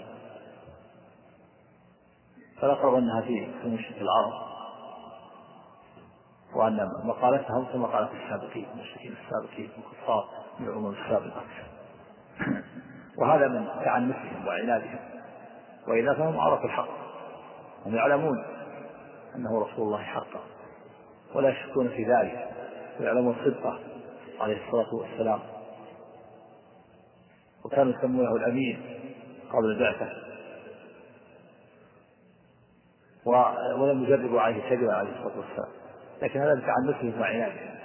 فالأقرب أنها في مشرك العرب، وأن مقالتهم كمقالة السابقين المشركين السابقين الكفار من الأمم السابقة. وهذا من تعنتهم وعنادهم، وإذا فهم عرفوا الحق، هم يعلمون أنه رسول الله حقا ولا يشكون في ذلك، ويعلمون صدقه عليه الصلاة والسلام. وكانوا يسمونه الأمين قبل البعثة، ولم يجربوا عليه كذبا عليه الصلاة والسلام، لكن هذا بتعنتهم وعنادهم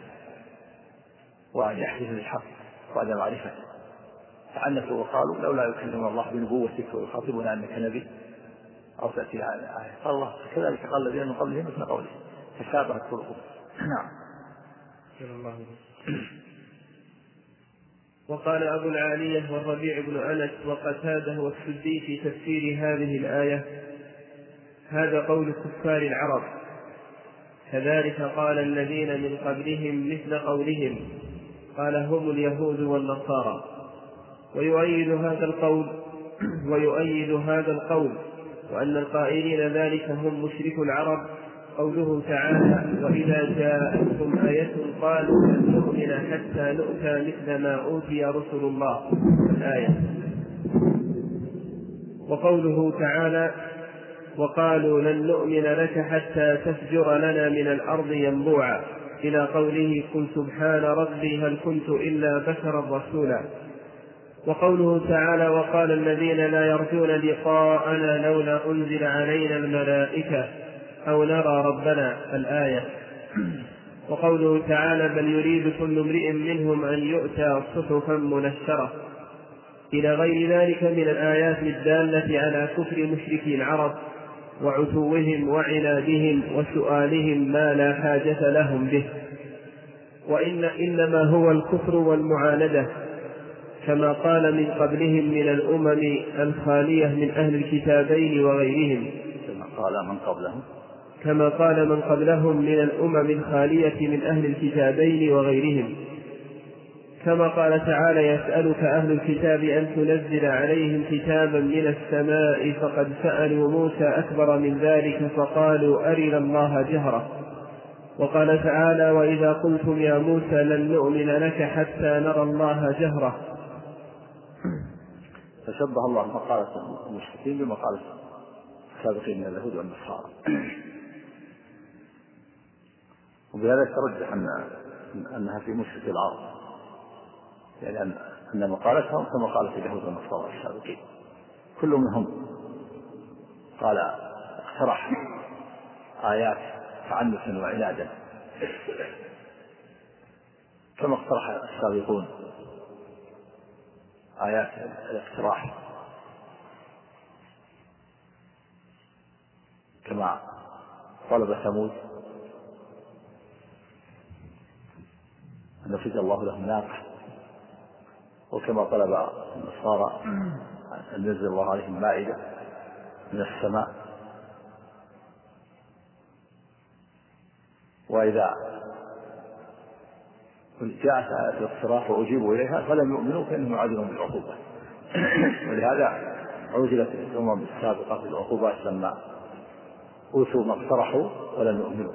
ويحدث الحق بعد معرفته. تعنتوا وقالوا: لولا يكلمنا الله بنبوتك ويخاطبنا أنك نبي أو تأتي على آية. قال الله: كذلك قال الذين من قبلهم مثل قوله تشابهت قلوبهم. نعم. وقال أبو العالية والربيع بن أنس وقتاده والسدي في تفسير هذه الآية: هذا قول كفار العرب. كذلك قال الذين من قبلهم مثل قولهم. قال: هم اليهود والنصارى. ويؤيد هذا القول ويؤيد هذا القول وأن القائلين ذلك هم مشركو العرب قوله تعالى: وإذا جاءتهم آية قالوا لن نؤمن حتى نؤتى مثل ما أوتي رسل الله الآية. وقوله تعالى: وقالوا لن نؤمن لك حتى تفجر لنا من الأرض ينبوعا، إلى قوله: قل سبحان ربي هل كنت إلا بشرا رسولا. وقوله تعالى: وقال الذين لا يرجون لقاءنا لولا أنزل علينا الملائكة أو نرى ربنا الآية. وقوله تعالى: بل يريد كل امرئ منهم أن يؤتى صحفا منشرة، إلى غير ذلك من الآيات الدالة على كفر مشركي العرب وعتوهم وعنادهم وسؤالهم ما لا حاجة لهم به، وإن إنما هو الكفر والمعاندة، كما قال من قبلهم من الأمم الخالية من أهل الكتابين وغيرهم كما قال من قبلهم كما قال من قبلهم من الأمم الخالية من أهل الكتابين وغيرهم. كما قال تعالى يسألك أهل الكتاب أن تنزل عليهم كتابا من السماء فقد سألوا موسى أكبر من ذلك فقالوا أرنا الله جهرة. وقال تعالى وإذا قلتم يا موسى لن نؤمن لك حتى نرى الله جهرة. فشبه الله مقالة المشركين بمقالة السابقين من اليهود والنصارى. وبهذا ترجح أن أنها في مشرك العرب، يعني أن أن مقالتهم كمقالة اليهود والنصارى السابقين، كل منهم قال اقترح آيات تعنتا وعنادا كما اقترح السابقون آيات الاقتراح، كما طلب ثمود أن يفرج الله لهم ناقة، وكما طلب النصارى أن ينزل الله عليهم مائدة من السماء. وإذا جاءت آية الاقتراح وأجيبوا إليها فلم يؤمنوا فإنهم يعادلون بالعقوبة. ولهذا عوجلت الأمم السابقة بالعقوبات لما أوتوا ما اقترحوا ولم يؤمنوا.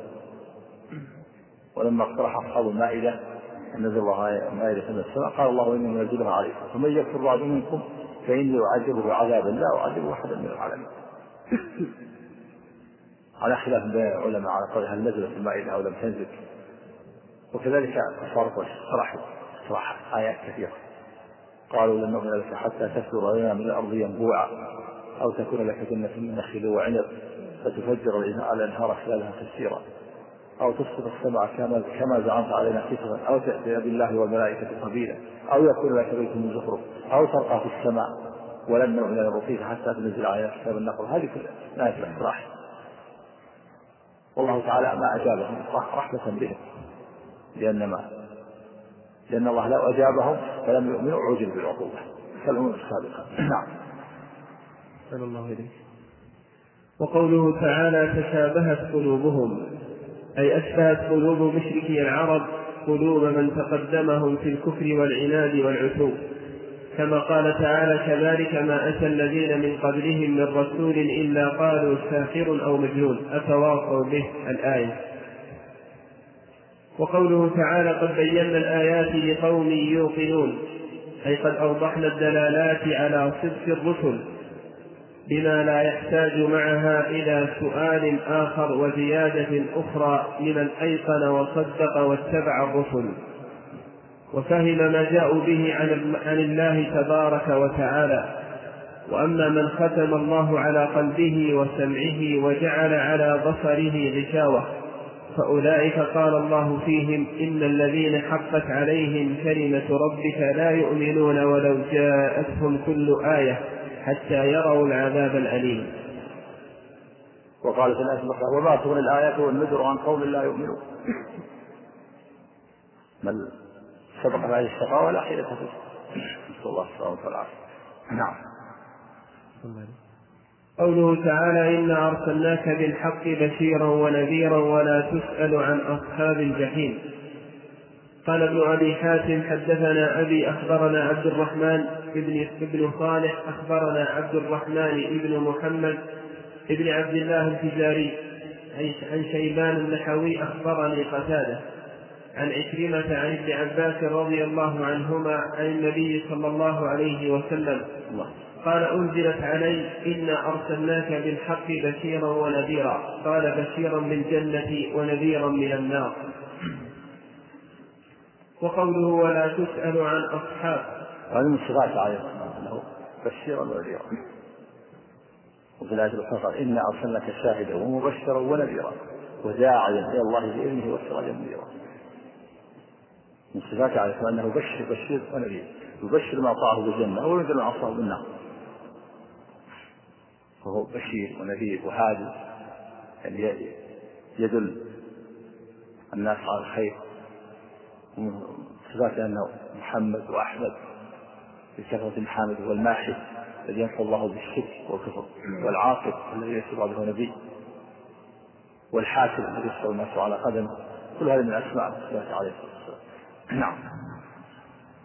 ولما اقترح أصحاب المائدة نزل الله مائدة من السماء قال الله إني منزلها عليكم فمن يكفر بعد منكم فإني أعذبه بعذاب لا أعذبه أحدا من العالمين. على خلاف بين العلماء على قول هل نزلت المائدة أو لم تنزل. وكذلك كفار قريش اقترحوا اقتراح آيات كثيرة، قالوا لن نؤمن لك حتى تفجر لنا من الأرض ينبوعا أو تكون لك جنة من نخيل وعنب فتفجر الأنهار خلالها تفسيرا أو تسقط السماء كما زعمت علينا كسفا أو تأتي بالله والملائكة قبيلا أو يكون لك بيت من زخرف أو ترقى في السماء ولن نؤمن للرقيق حتى تنزل علينا كتاب النقل. هذه كل آيات الاقتراح، والله تعالى ما أجابهم رحمة بهم، لأن ما لأن الله لو أجابهم فلم يؤمنوا عوجل بالعقوبة كالأمم السابقة. نعم. صلى الله عليه. وقوله تعالى تشابهت قلوبهم أي أشبهت قلوب مشركي العرب قلوب من تقدمهم في الكفر والعناد والعتو، كما قال تعالى كذلك ما أتى الذين من قبلهم من رسول إلا قالوا ساحر أو مجنون أتواصوا به الآية. وقوله تعالى قد بينا الآيات لقوم يوقنون أي قد أوضحنا الدلالات على صدق الرسل بما لا يحتاج معها إلى سؤال آخر وزيادة أخرى لمن أيقن وصدق واتبع الرسل وفهم ما جاءوا به عن الله تبارك وتعالى. وأما من ختم الله على قلبه وسمعه وجعل على بصره غشاوة فأولئك قال الله فيهم إن الذين حقت عليهم كلمة ربك لا يؤمنون ولو جاءتهم كل آية حتى يروا العذاب الأليم. وقال في الآية الأخرى وما تغني الآيات والنذر عن قوم لا يؤمنون. من سبق هذه الشقاوة لا حيلة فيه. نسأل الله السلامة والعافية. نعم. قوله تعالى إنا أرسلناك بالحق بشيرا ونذيرا ولا تسأل عن أصحاب الجحيم. قال ابن أبي حاتم حدثنا أبي أخبرنا عبد الرحمن ابن, ابن صالح أخبرنا عبد الرحمن ابن محمد ابن عبد الله الفزاري عن شيبان النحوي أخبرني قتادة عن عكرمة عن ابن عباس رضي الله عنهما عن النبي صلى الله عليه وسلم قال أنزلت علي إنا أرسلناك بالحق بشيرا ونذيرا قال بشيرا بالجنة ونذيرا من النار. وقوله ولا تسأل عن أصحاب هذه من صفات عليه أنه بشيرا ونذيرا. وفي الآية الأخرى قال إنا أرسلناك شاهدا ومبشرا ونذيرا وداعيا إلى الله بإذنه وسراجا منيرا. من صفات عليه أنه بشر بشير ونذير، يبشر ما أطاعه بالجنة وينذر ما عصاه بالنار، فهو بشير ونذير وهادي يعني يدل الناس على الخير. من صفات أنه محمد وأحمد بكثرة المحامد والماحي الذي ينفع الله بالشرك والكفر، والعاقب الذي يسر به نبي، والحاكم الذي يسر الناس على قدمه. كل هذا من أسماء صفات عليه الصلاة والسلام. نعم.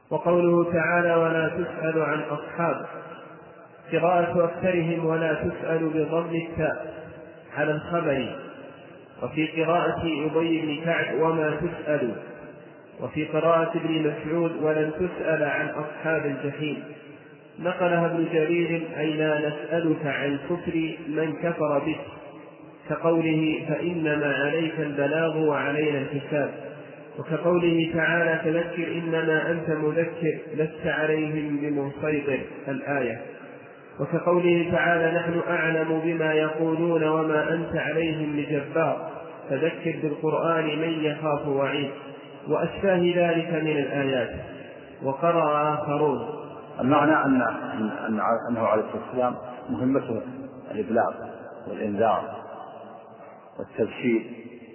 وقوله تعالى ولا تسأل عن أصحاب، قراءة أكثرهم ولا تسأل بضم التاء على الخبر، وفي قراءة أبي بن كعب وما تسأل، وفي قراءة ابن مسعود ولن تسأل عن أصحاب الجحيم. نقلها ابن جرير أي لا نسألك عن كفر من كفر به، كقوله فإنما عليك البلاغ وعلينا الحساب، وكقوله تعالى فذكر إنما أنت مذكر لست عليهم بمسيطر الآية، وكقوله تعالى نحن أعلم بما يقولون وما أنت عليهم بجبار فذكر بالقرآن من يخاف وعيد، وأشباه ذلك من الآيات. وقرأ آخرون. المعنى أن أنه عليه الصلاة والسلام مهمته الإبلاغ والإنذار والتبشير،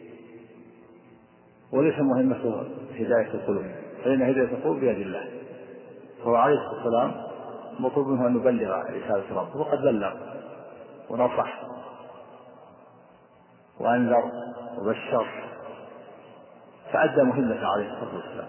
وليس مهمته هداية القلوب، فإن هداية القلوب بيد الله. فهو عليه الصلاة والسلام مطلوب منه أن يبلغ رسالة ربه، وقد بلغ ونصح وأنذر وبشر، فأدى مهمته عليه الصلاة والسلام.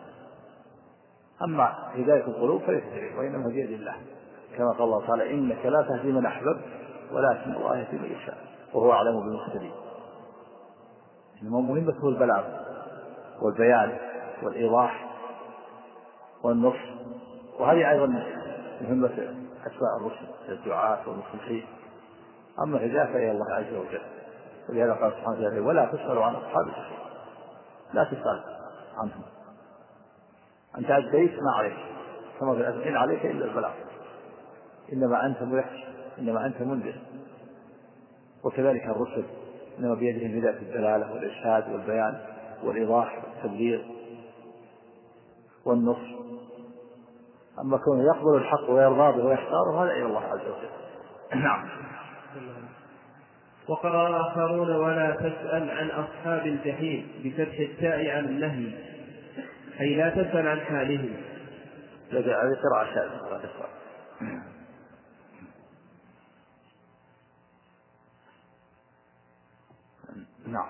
أما هداية القلوب فليس بيده، وإنما بيد الله، كما قال الله تعالى إنك لا تهدي من أحببت ولكن الله يهدي من يشاء وهو أعلم بالمهتدين. إنما مهمته البلاغ والبيان والإيضاح والنصح، وهذه أيضا مهمة أتباع الرسل الدعاة والمصلحين. أما الهداية فهي الله عز وجل، ولهذا قال سبحانه وتعالى ولا تسأل عن أصحاب الجحيم، لا تسأل عنهم، أنت أديت ما عليك، كما في الأذن إن عليك إلا البلاغ، إنما أنت ملح إنما أنت منذر. وكذلك الرسل إنما بيدهم هداية الدلالة والإرشاد والبيان والإيضاح والتبليغ والنصر. أما كونه يقبل الحق ويرضى به ويختاره هذا إلى الله عز وجل. نعم. وقرأ آخرون ولا تسأل عن أصحاب الجحيم بفتح التاء عن النهي، أي لا تسأل عن حالهم. هذه قراءة شاذة ولا تسأل. نعم.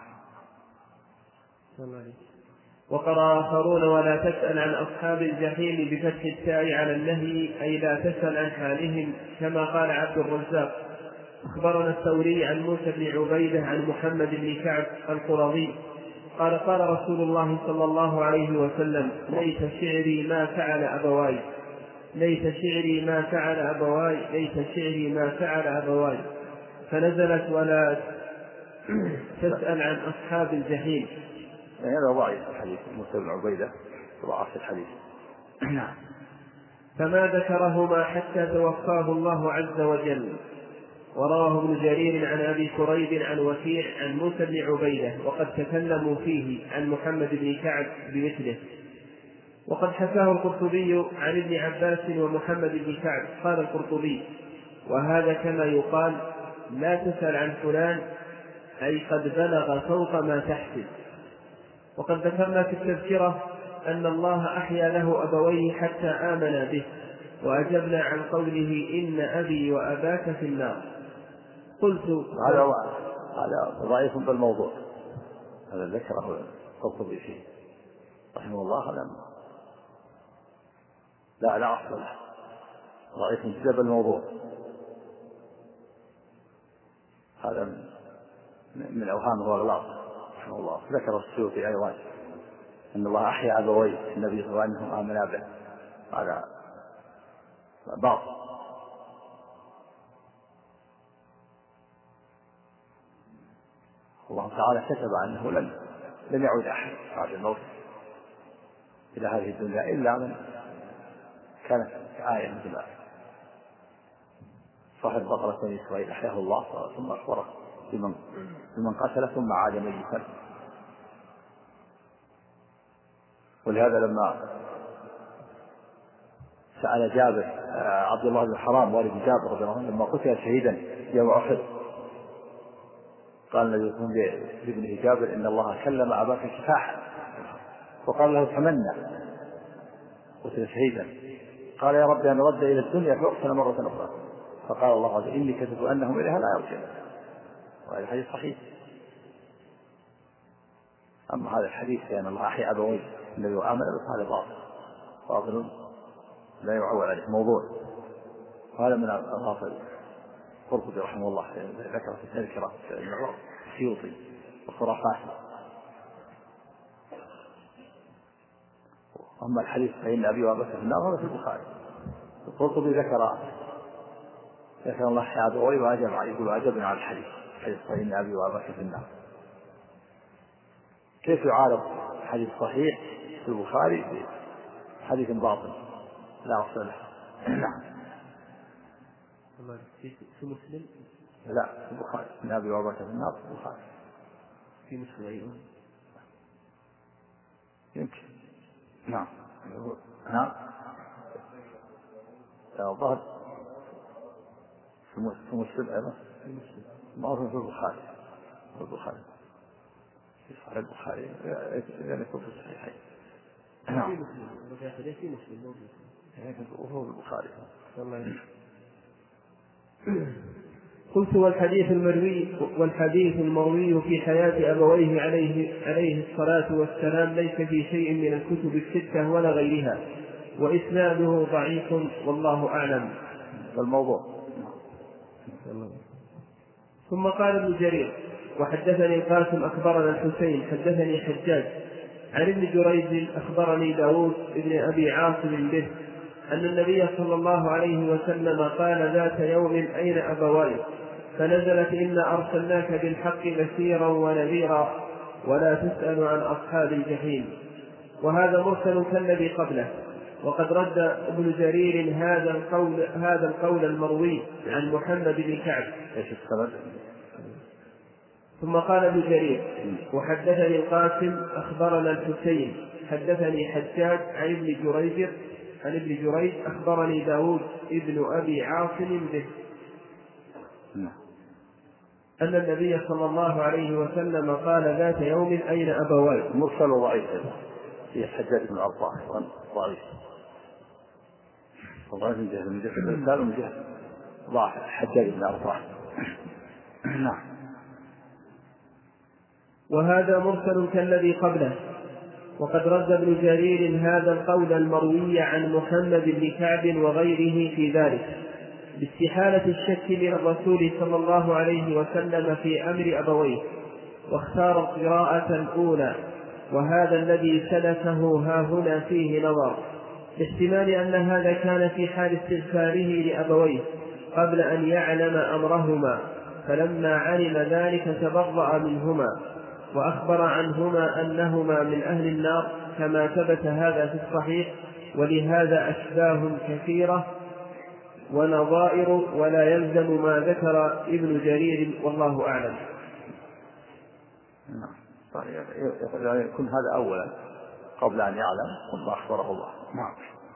وقرأ آخرون ولا تسأل عن أصحاب الجحيم بفتح التاء على النهي، أي لا تسأل عن حالهم، كما قال عبد الرزاق أخبرنا الثوري عن موسى بن عبيدة عن محمد بن كعب القرظي قال قال رسول الله صلى الله عليه وسلم ليت شعري ما فعل أبواي ليت شعري ما فعل أبواي ليت شعري ما فعل أبواي فنزلت ولا تسأل عن أصحاب الجحيم. يعني هذا ضعيف الحديث، موسى بن عبيدة ضعف الحديث. فما ذكرهما حتى توفاه الله عز وجل. ورواه ابن جرير عن أبي كريب عن وكيع عن موسى بن عبيدة وقد تكلموا فيه عن محمد بن كعب بمثله. وقد حكاه القرطبي عن ابن عباس ومحمد بن كعب قال القرطبي وهذا كما يقال لا تسأل عن فلان، أي قد بلغ فوق ما تحسب. وقد ذكرنا في التذكرة أن الله أحيا له أبويه حتى آمنا به، وأجبنا عن قوله إن أبي وأباك في النار. قلت هذا هذا ضعيف بالموضوع، هذا ذكره القرطبي فيه رحمه الله، هذا لا لا أصل له، ضعيف بسبب الموضوع، هذا من من أوهامه وأغلاطه رحمه الله. ذكر السيوطي أيضا أن الله أحيا أبويه النبي صلى الله عليه وسلم آمنا به، هذا باطل. الله تعالى كتب أنه لن لن يعود أحد بعد الموت إلى هذه الدنيا إلا من كانت آية مثل صاحب بقرة بني إسرائيل أحياه الله ثم أخبره بمن بمن قتل ثم عاد ميتا. ولهذا لما سأل جابر عبد الله بن حرام والد جابر رضي الله عنه لما قتل شهيدا يوم أحد قال النبي صلى الله عليه وسلم لابنه جابر إن الله كلم أباك كفاحا، وقال له تمنى قتل شهيدا، قال يا رب أن رد إلى الدنيا فأقتل مرة أخرى، فقال الله عز وجل إني كتبت أنهم إليها لا يرجعون. وهذا الحديث صحيح. أما هذا الحديث لأن الله أحيا أبويه الذي آمن به هذا باطل، باطل لا يعول عليه موضوع. هذا من الغافل. قرطبي رحمه الله ذكر في التذكرة السيوطي والخرافات. أما الحديث فإن أبي وأباك في النار هذا في البخاري. القرطبي ذكر ذكر الله حياته وأجب يقول أجبنا على الحديث حديث فإن أبي وأباك في النار. كيف يعارض حديث صحيح في البخاري حديث باطل لا أصل له؟ نعم. في مسلم؟ لا في البخاري إن أبي وأباك في النار في البخاري. في مسلم أيضا يمكن. نعم نعم. ظهر في مسلم أيضا ما هو في البخاري. في البخاري في صحيح البخاري يعني يكون في الصحيحين. نعم. في مسلم موجود وهو في البخاري. قلت والحديث المروي والحديث المروي في حياة أبويه عليه عليه الصلاة والسلام ليس في شيء من الكتب الستة ولا غيرها، وإسناده ضعيف والله أعلم. الموضوع. ثم قال ابن جرير وحدثني القاسم أخبرنا الحسين حدثني حجاج عن ابن جريج أخبرني داود ابن أبي عاصم به أن النبي صلى الله عليه وسلم قال ذات يوم أين أبواي؟ فنزلت إنا أرسلناك بالحق بشيرا ونذيرا ولا تسأل عن أصحاب الجحيم. وهذا مرسل كالذي قبله. وقد رد ابن جرير هذا القول هذا القول المروي عن محمد بن كعب. ثم قال ابن جرير وحدثني القاسم أخبرنا الحسين حدثني حجاج عن ابن جريج عن ابن جريج أخبرني داود ابن أبي عاصم به أن النبي صلى الله عليه وسلم قال ذات يوم أين أبواي؟ مرسل ضعيف في حجاج بن أرطاح ضعيف ضعيف من جهة من جهة الإرسال ومن جهة ضعف حجاج بن أرطاح. نعم. وهذا مرسل كالذي قبله. وقد رد ابن جرير هذا القول المروي عن محمد بن كعب وغيره في ذلك باستحالة الشك من الرسول صلى الله عليه وسلم في أمر أبويه، واختار القراءة الأولى، وهذا الذي سلكه ها هنا فيه نظر، باحتمال أن هذا كان في حال استغفاره لأبويه قبل أن يعلم أمرهما، فلما علم ذلك تبرأ منهما وأخبر عنهما أنهما من أهل النار كما ثبت هذا في الصحيح. ولهذا أشباه كثيرة ونظائر ولا يلزم ما ذكر ابن جرير والله أعلم. يعني يكون هذا أولا قبل أن يعلم ثم أخبره الله. نعم.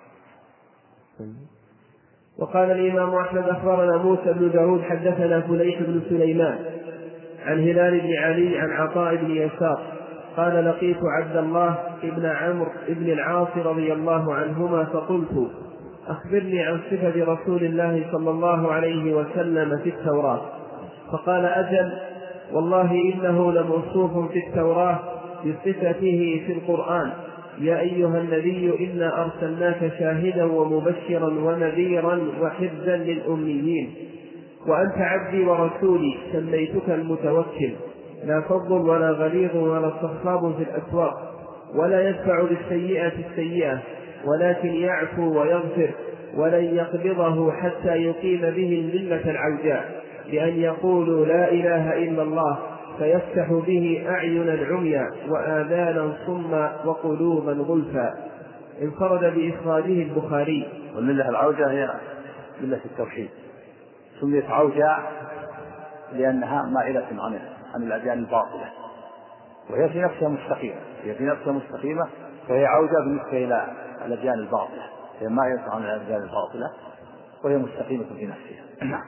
وقال الإمام أحمد أخبرنا موسى بن داود حدثنا فليح بن سليمان عن هلال بن علي عن عطاء بن يسار قال لقيت عبد الله بن عمرو بن العاص رضي الله عنهما فقلت أخبرني عن صفة رسول الله صلى الله عليه وسلم في التوراة. فقال أجل والله إنه لموصوف في التوراة بصفته في القرآن يا أيها النبي إنا أرسلناك شاهدا ومبشرا ونذيرا وحرزا للأميين وأنت عبدي ورسولي سميتك المتوكل لا فض ولا غليظ ولا صخاب في الأسواق ولا يدفع بالسيئة السيئة ولكن يعفو ويغفر ولن يقبضه حتى يقيم به الملة العوجاء بأن يقولوا لا إله إلا الله فيفتح به أعينا عميا وآذانا صما وقلوبا غلفا. انفرد بإخراجه البخاري. والملة العوجاء هي ملة التوحيد، سميت عوجاء لأنها مائلة عن عن الأديان الباطلة، وهي في نفسها مستقيمة هي في نفسها مستقيمة فهي عوجاء بالنسبة إلى الأديان الباطلة، هي مائلة عن الأديان الباطلة وهي مستقيمة في نفسها. نعم.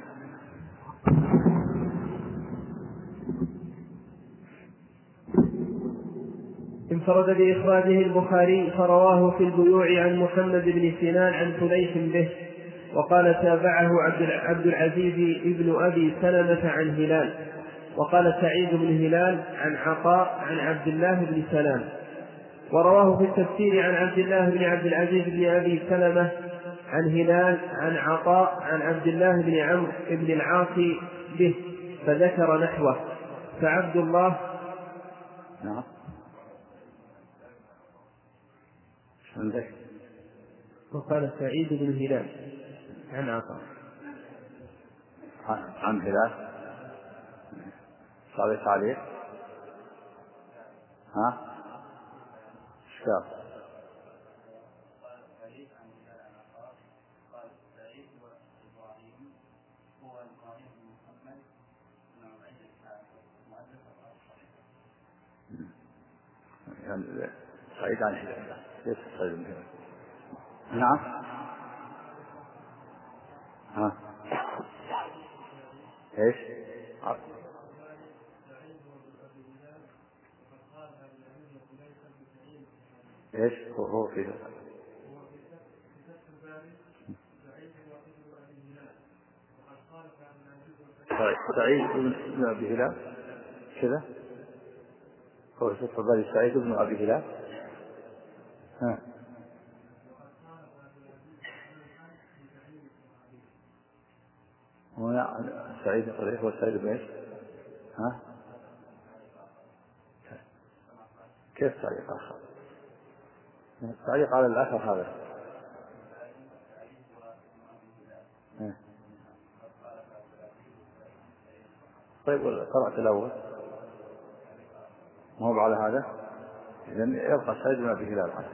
انفرد بإخراجه البخاري فرواه في البيوع عن محمد بن سنان عن فليح به. وقال تابعه عبد العزيز ابن أبي سلمة عن هلال. وقال سعيد بن هلال عن عطاء عن عبد الله بن سلام. ورواه في التفسير عن عبد الله بن عبد العزيز بن أبي سلمة عن هلال عن عطاء عن عبد الله بن عمرو بن العاص به فذكر نحوه. فعبد الله نعم عندك وقال سعيد بن هلال عن عطاء عن هلال صارت عليه ها شكرا يعني سعيد عن هلال ليس سعيد بن هلال. نعم ها ايش ايش هو هو في سعيد بن ابي هلال كذا هو فتح الباري سعيد بن ابي هلال ها هو سعيد قريب هو سعيد بن ايش ها كيف تعليق آخر؟ تعليق على الأثر هذا. طيب قرأت الأول ما هو على هذا إذن يبقى سعيد بن أبي هلال عنه.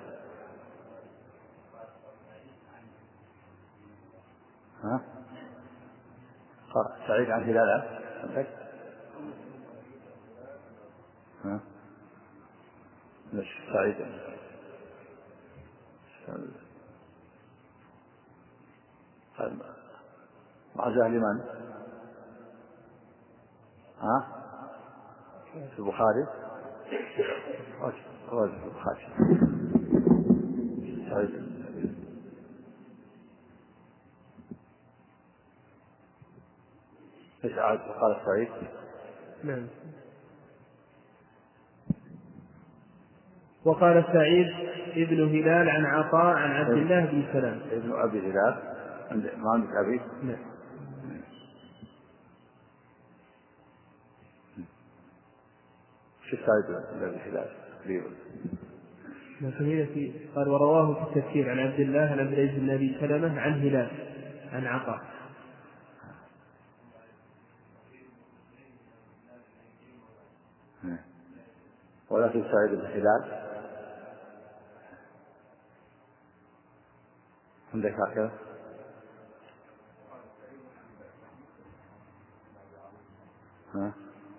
ها قرأ سعيد عن هلال عندك ها مش سعيد مع جهل من ها في البخاري هو في البخاري سعيد ايش عاد قال سعيد نعم وقال سعيد ابن هلال عن عطاء عن عبد الله بن سلام ابن أبي هلال ما عندك أبي نعم شو سعيد بن أبي هلال في قال ورواه في التفسير عن عبد الله عن عبد العزيز بن أبي سلمة عن هلال عن عطاء ولكن سعيد بن هلال عندك هكذا ها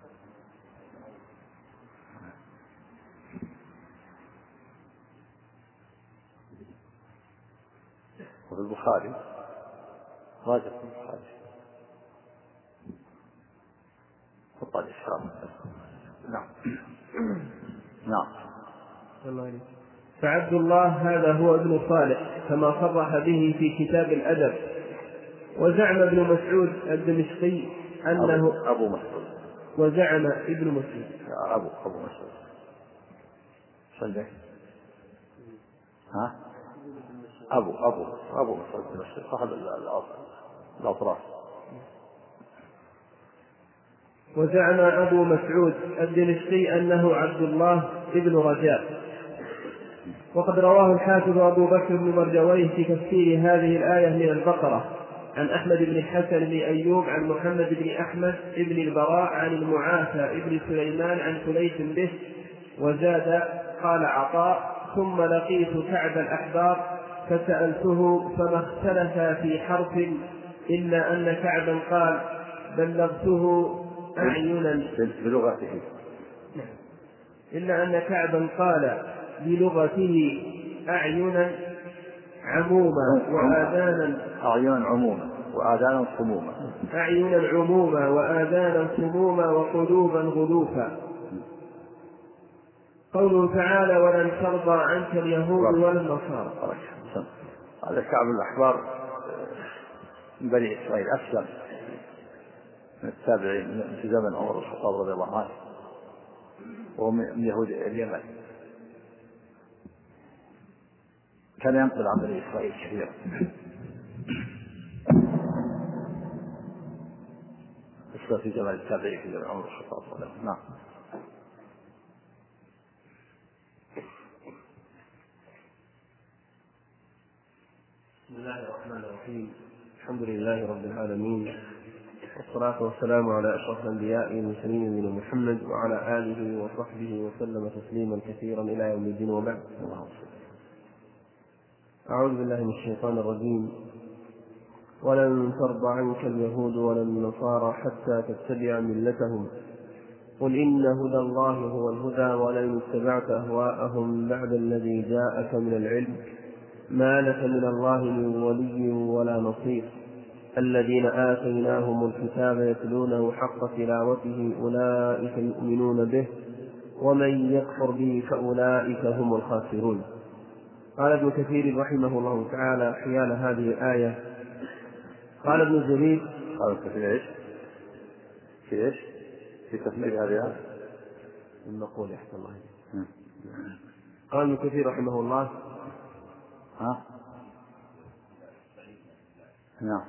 وفي البخاري راجع في البخاري حط الإشارة نعم نعم الله عليك. فعبد الله هذا هو ابن صالح كما صرح به في كتاب الأدب. وزعم ابن مسعود الدمشقي أنه أبو مسعود وزعم ابن مسعود أبو أبو مسعود صدق ها أبو أبو أبو مسعود الدمشقي صاحب الأطراف. وزعم أبو مسعود الدمشقي أنه عبد الله ابن رجاء. وقد رواه الحافظ أبو بكر بن مردويه في تفسير هذه الآية من البقرة عن أحمد بن حسن بن أيوب عن محمد بن أحمد بن البراء عن المعافى بن سليمان عن فليس به. وزاد قال عطاء ثم لقيت كعب الأحبار فسألته فما اختلف في حرف إلا أن كعبا قال بلغته أعينا بلغته إلا أن كعبا قال بلغته أعينا عموما وآذانا أعينا عموما وآذانا صموما أعينا عموما وآذانا صموما وقلوبا غلوفا. قوله تعالى ولن ترضى عنك اليهود ولا النصارى. هذا كعب الأحبار من بني إسرائيل أسلم من التابعين في زمن عمر الخطاب رضي الله عنه وهو من يهود اليمن كان ينقل عن بني إسرائيل كثيرا. قصة في جمال التابعي في جمال عمر الخطاب صلى الله عليه وسلم. نعم. بسم الله الرحمن الرحيم. الحمد لله رب العالمين، والصلاة والسلام على أشرف الأنبياء والمرسلين نبينا محمد وعلى آله وصحبه وسلم تسليما كثيرا إلى يوم الدين، وبعد. أعوذ بالله من الشيطان الرجيم. ولن ترضى عنك اليهود ولا النصارى حتى تتبع ملتهم قل إن هدى الله هو الهدى ولئن اتبعت أهواءهم بعد الذي جاءك من العلم ما لك من الله من ولي ولا نصير. الذين آتيناهم الكتاب يتلونه حق تلاوته أولئك يؤمنون به ومن يكفر به فأولئك هم الخاسرون. قال ابن كثير رحمه الله تعالى حيال هذه الآية، قال ابن جرير قال في ايش؟ في ايش؟ في تفسير هذه النقول يحفظ الله. قال ابن كثير رحمه الله: ها؟ نعم.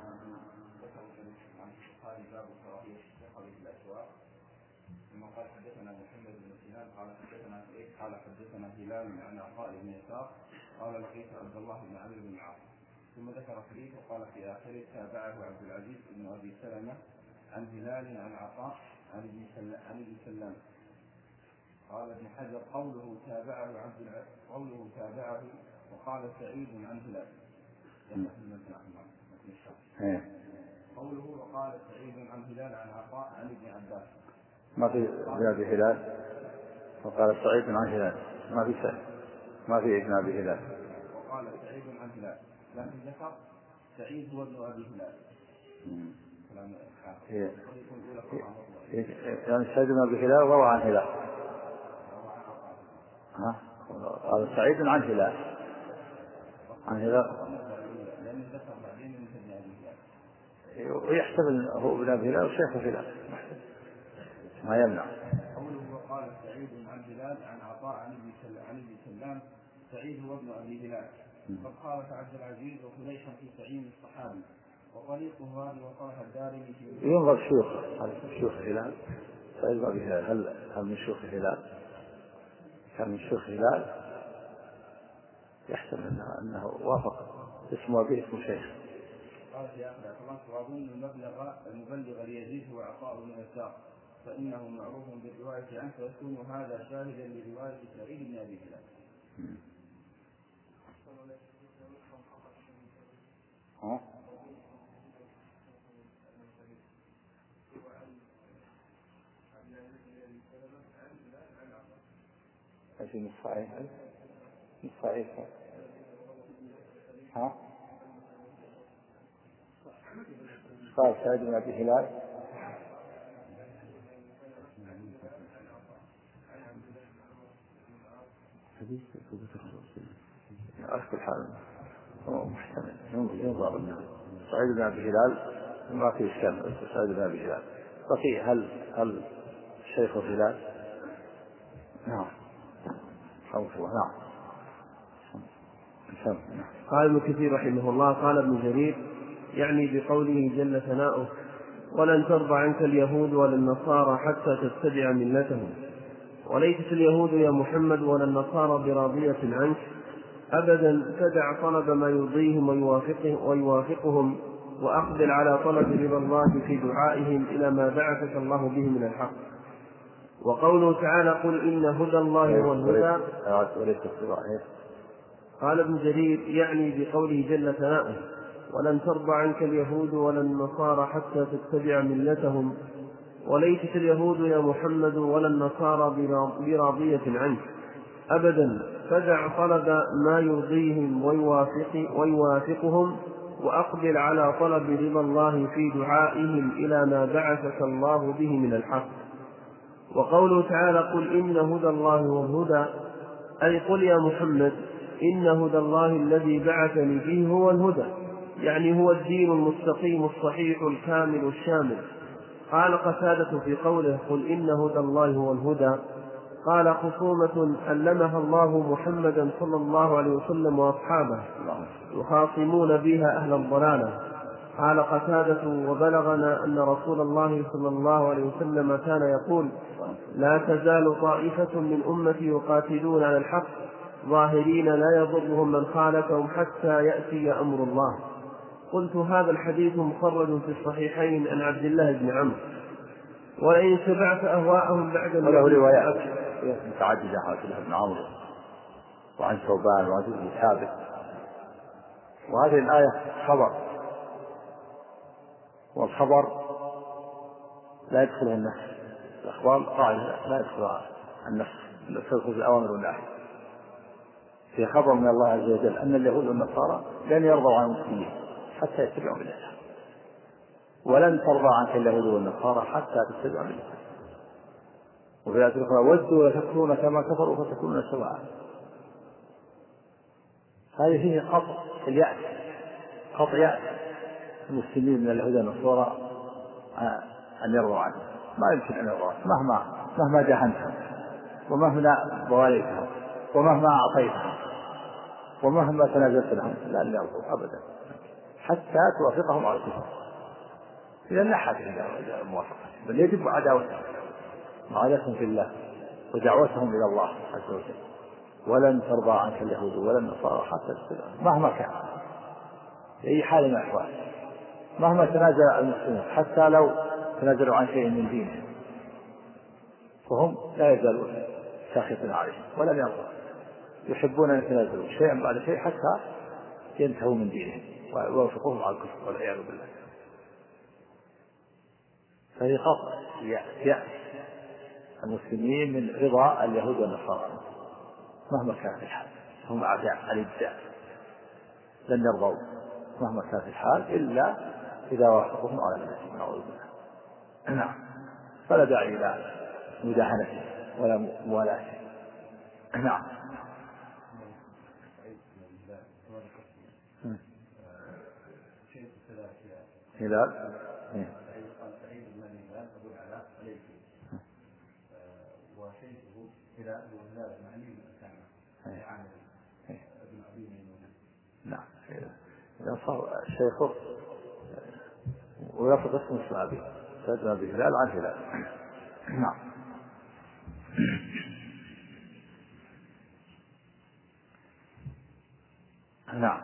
قال حدثنا محمد بن سنان قال حدثنا سعيد قال حدثنا هلال عن عطاء بن يسار قال لقيت عبد الله بن عمرو بن العاص، ثم ذكر حديث وقال في اخره تابعه عبد العزيز بن ابي سلمه عن هلال عن عطاء عن ابن سلام. قال ابن حجر قوله تابعه عبد العزيز قوله تابعه وقال سعيد عن هلال. قوله وقال سعيد عن هلال عن عطاء عن ابن عباس ما في ابن هلال، وقال سعيد عن هلال ما في سعيد، ما في ابن ابي هلال. وقال سعيد عن هلال، لكن ذكر سعيد هو ابن ابي هلال. كلام هي يعني سعيد بن ابي هلال روى عن هلال. ها؟ قال سعيد عن هلال عن هلال ويحتمل هو ابن ابي هلال وشيخ هلال ما يمنع. قوله وقال سعيد عن هلال عن عطاء عن ابن سلام، سعيد هو ابن ابي هلال. قد قال عبد العزيز وخليفه في تعيين الصحابي، وطريقه هذه وقالها الدارمي في ينظر شيوخه. هل شيوخ هلال سعيد بن ابي هلال هل هل من شيوخ هلال؟ كان من شيوخ هلال يحتمل انه, أنه وافق اسمه ابي اسم شيخ. قال في اخر اعتراف واظن المبلغ المبلغ ليزيد هو عطاء بن يسار فانه معروف بالروايه عنه فيكون هذا شاهدا لروايه سعيد بن ابي هلال. ها؟ في الصحيح الصحيح ها؟ قال سعيد بن ابي هلال حديث على كل حال هو محتمل ينظر انه سعيد بن ابي هلال ما في اشكال. سعيد بن ابي هلال بقي هل هل شيخ هلال؟ نعم. نعم. قال ابن كثير رحمه الله: قال ابن جرير يعني بقوله جل ثناؤه: ولن ترضى عنك اليهود ولا النصارى حتى تتبع ملتهم. وليست اليهود يا محمد ولا النصارى براضية عنك أبدا، فدع طلب ما يرضيهم ويوافقه ويوافقهم وأقبل على طلب رضا الله في دعائهم إلى ما بعثك الله به من الحق. وقوله تعالى: قل إن هدى الله هو الهدى. قال ابن جرير يعني بقوله جل ثناؤه: ولن ترضى عنك اليهود ولا النصارى حتى تتبع ملتهم. وليست اليهود يا محمد ولا النصارى براضية عنك أبدا، فدع طلب ما يرضيهم ويوافق ويوافقهم وأقبل على طلب رضا الله في دعائهم إلى ما بعثك الله به من الحق. وقوله تعالى: قل إن هدى الله هو الهدى، أي قل يا محمد إن هدى الله الذي بعثني فيه هو الهدى، يعني هو الدين المستقيم الصحيح الكامل الشامل. قال قتادة في قوله: قل إن هدى الله هو الهدى: قال خصومة ألمها الله محمدا صلى الله عليه وسلم وأصحابه يخاصمون بها أهل الضلالة. قال قتادة وبلغنا أن رسول الله صلى الله عليه وسلم كان يقول لا تزال طائفة من أمتي يقاتلون على الحق ظاهرين لا يضرهم من خالفهم حتى يأتي أمر الله. قلت هذا الحديث مخرج في الصحيحين عن عبد الله بن عمرو ولئن اتبعت أهواءهم بعد وله روايات متعددة عن عبد الله بن عمرو وعن ثوبان وعن ابن ثابت. وهذه الآية خبر، والخبر لا يدخله النفس، الأخبار قاعدة لا يدخلها النفس، تدخل الأوامر والنهي. في خبر من الله عز وجل أن اليهود والنصارى لن يرضوا عن المسلمين حتى يتبعوا ملتهم، ولن ترضى عنك اليهود والنصارى حتى تتبعوا ملتهم. وفي آية أخرى ودوا لتكفرون كما كفروا فتكونون سواء. هذه فيه قطع اليأس، قطع يأس المسلمين من اليهود والنصارى أن يرضوا عنهم، ما يمكن أن يرضوا مهما مهما جاهدتهم ومهما ضواليتهم ومهما أعطيتهم ومهما تنازلت لهم لن يرضوا أبدا حتى توافقهم على الكفر. إذا لا حاجة إلى الموافقة، بل يجب عداوتهم معاداتهم في الله ودعوتهم إلى الله عز وجل. ولن ترضى عنك اليهود ولا النصارى حتى تتبعهم مهما كان في أي حال من الأحوال، مهما تنازل المسلمون، حتى لو تنازلوا عن شيء من دينهم فهم لا يزالون ساخطين عليهم ولن يرضوا، يحبون أن يتنازلوا شيئا بعد شيء حتى ينتهوا من دينهم ويوافقوهم على الكفر والعياذ بالله. فهي خطأ يأس المسلمين من رضا اليهود والنصارى مهما كانت الحال، هم أعداء الإبداع لن يرضوا مهما كانت الحال إلا إذا وافقوهم على ذلك. نعوذ بالله. نعم. فلا داعي إلى مداهنته ولا موالاته. نعم. هلال وشيخه هلال وهلال معني كان عامل ابن أبي ميمون. نعم. إذا صار الشيخ ويفرق اسم الصحابي سيدنا بهلال عن هلال. نعم. نعم.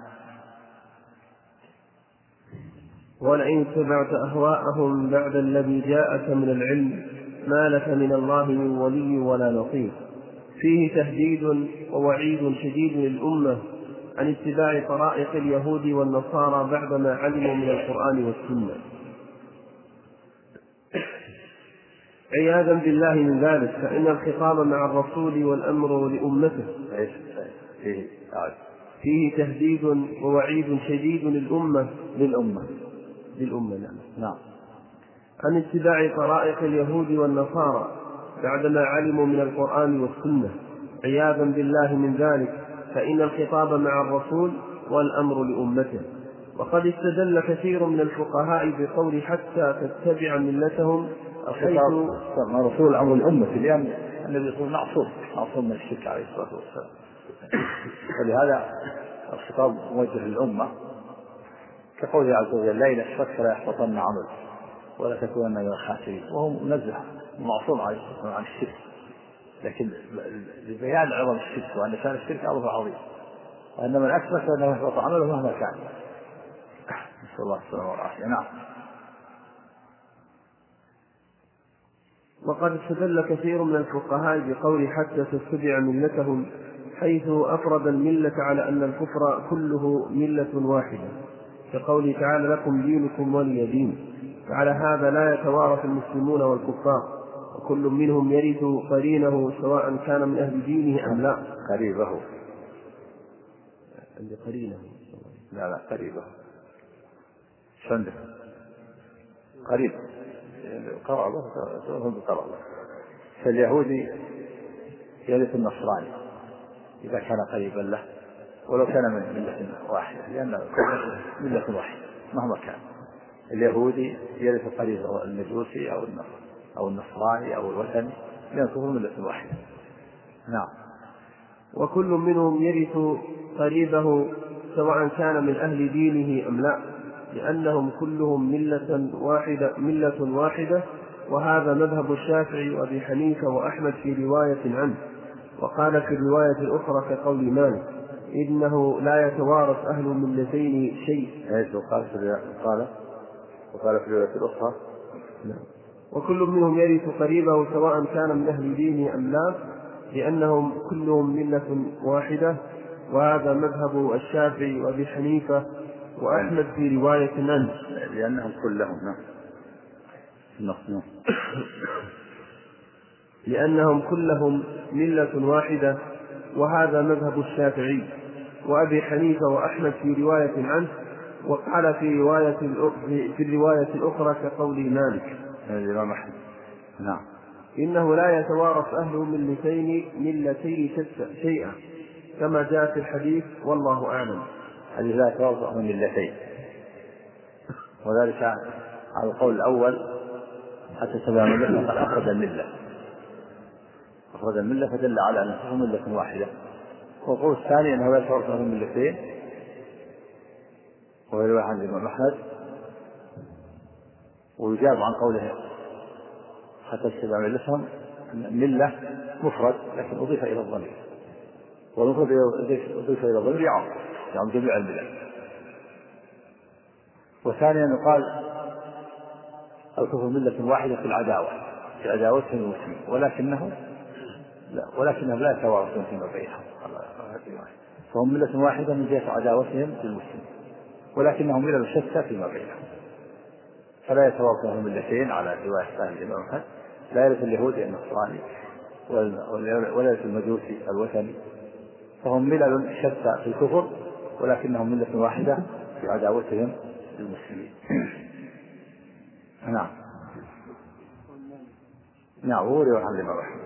ولئن اتبعت أهواءهم بعد الذي جاءك من العلم ما لك من الله من ولي ولا نصير. فيه تهديد ووعيد شديد للأمة عن اتباع طرائق اليهود والنصارى بعدما علموا من القرآن والسنة، عياذا بالله من ذلك، فإن الخطاب مع الرسول والأمر لأمته. فيه تهديد ووعيد شديد للأمة للأمة للأمة نعم. نعم. عن اتباع طرائق اليهود والنصارى بعدما علموا من القرآن والسنة، عياذا بالله من ذلك، فإن الخطاب مع الرسول والأمر لأمته. وقد استدل كثير من الفقهاء بقول حتى تتبع ملتهم، الخطاب مع الرسول أمر الأمة، لأن النبي يقول معصوم معصوم من الشرك عليه الصلاة والسلام، ولهذا الخطاب موجه للأمة كقوله عز وجل لا إن أشركت لا يحبطن عملك ولا تكونن من الخاسرين، وهو منزه معصوم عليه الصلاة والسلام عن الشرك، لكن لبيان عظم الشرك وأن كان الشرك أمر عظيم، وأن من أشرك فإنه يحبط عمله مهما كان. نسأل الله السلامة والعافية. نعم. وقد استدل كثير من الفقهاء بقول حتى تتبع ملتهم، حيث أفرد الملة على أن الكفر كله ملة واحدة، كقوله تعالى لكم دينكم ولي دين. فعلى هذا لا يتوارث المسلمون والكفار، وكل منهم يرث قرينه سواء كان من أهل دينه أم لا. قريبه عند قرينه لا لا قريبه شنده قريب قرابة قرابة. فاليهودي يرث النصراني إذا كان قريبا له ولو كان من ملة واحدة، لأن ملة واحدة مهما كان. اليهودي يرث قريب المجوسي أو أو النصراني أو الوثني، لأن كلهم ملة واحدة نعم. وكل منهم يرث قريبه سواء كان من أهل دينه أم لا، لأنهم كلهم ملة واحدة, ملة واحدة وهذا مذهب الشافعي وأبي حنيفة وأحمد في رواية عنه. وقال في الرواية الأخرى كقول مالك إنه لا يتوارث أهل ملتين شيء. وقال في وقال في الرواية الأخرى وكل منهم يرث قريبه سواء كان من أهل دينه أم لا، لأنهم كلهم ملة واحدة وهذا مذهب الشافعي وأبي حنيفة وأحمد في رواية عنه. لأنهم كلهم نعم لأنهم كلهم ملة واحدة وهذا مذهب الشافعي وأبي حنيفة وأحمد في رواية عنه. وقال في رواية في الرواية الأخرى كقول مالك الإمام أحمد نعم إنه لا يتوارث أهل ملتين ملتين شيئا كما جاء في الحديث والله أعلم. الذي لا يتوارث أهل ملتين، وذلك على القول الأول حتى تبع ملة قد أخرج الملة أخرج الملة فدل على أنه ملة واحدة. والقول الثاني أنه لا يتوارث أهل ملتين وهو رواية عن الإمام أحمد، ويجاب عن قوله حتى تتبع ملتهم ملة مفرد لكن أضيف إلى الضمير، والمفرد أضيف إلى الضمير يعم يعم جميع الملل. وثانيا يقال الكفر ملة واحدة في العداوة في عداوتهم المسلمين، ولكنه لا ولكنهم لا يتوارثون فيما بينهم، فهم ملة واحدة من جهة عداوتهم للمسلمين ولكنهم ملل شتى فيما بينهم، فلا يتوارثون ملتين على رواية ثانية الإمام أحمد. لا يرث اليهودي النصراني ولا يرث المجوسي الوثني، فهم ملل شتى في الكفر ولكنهم ملة واحدة في عداوتهم للمسلمين. نعم نعم هو رواية عن الإمام أحمد.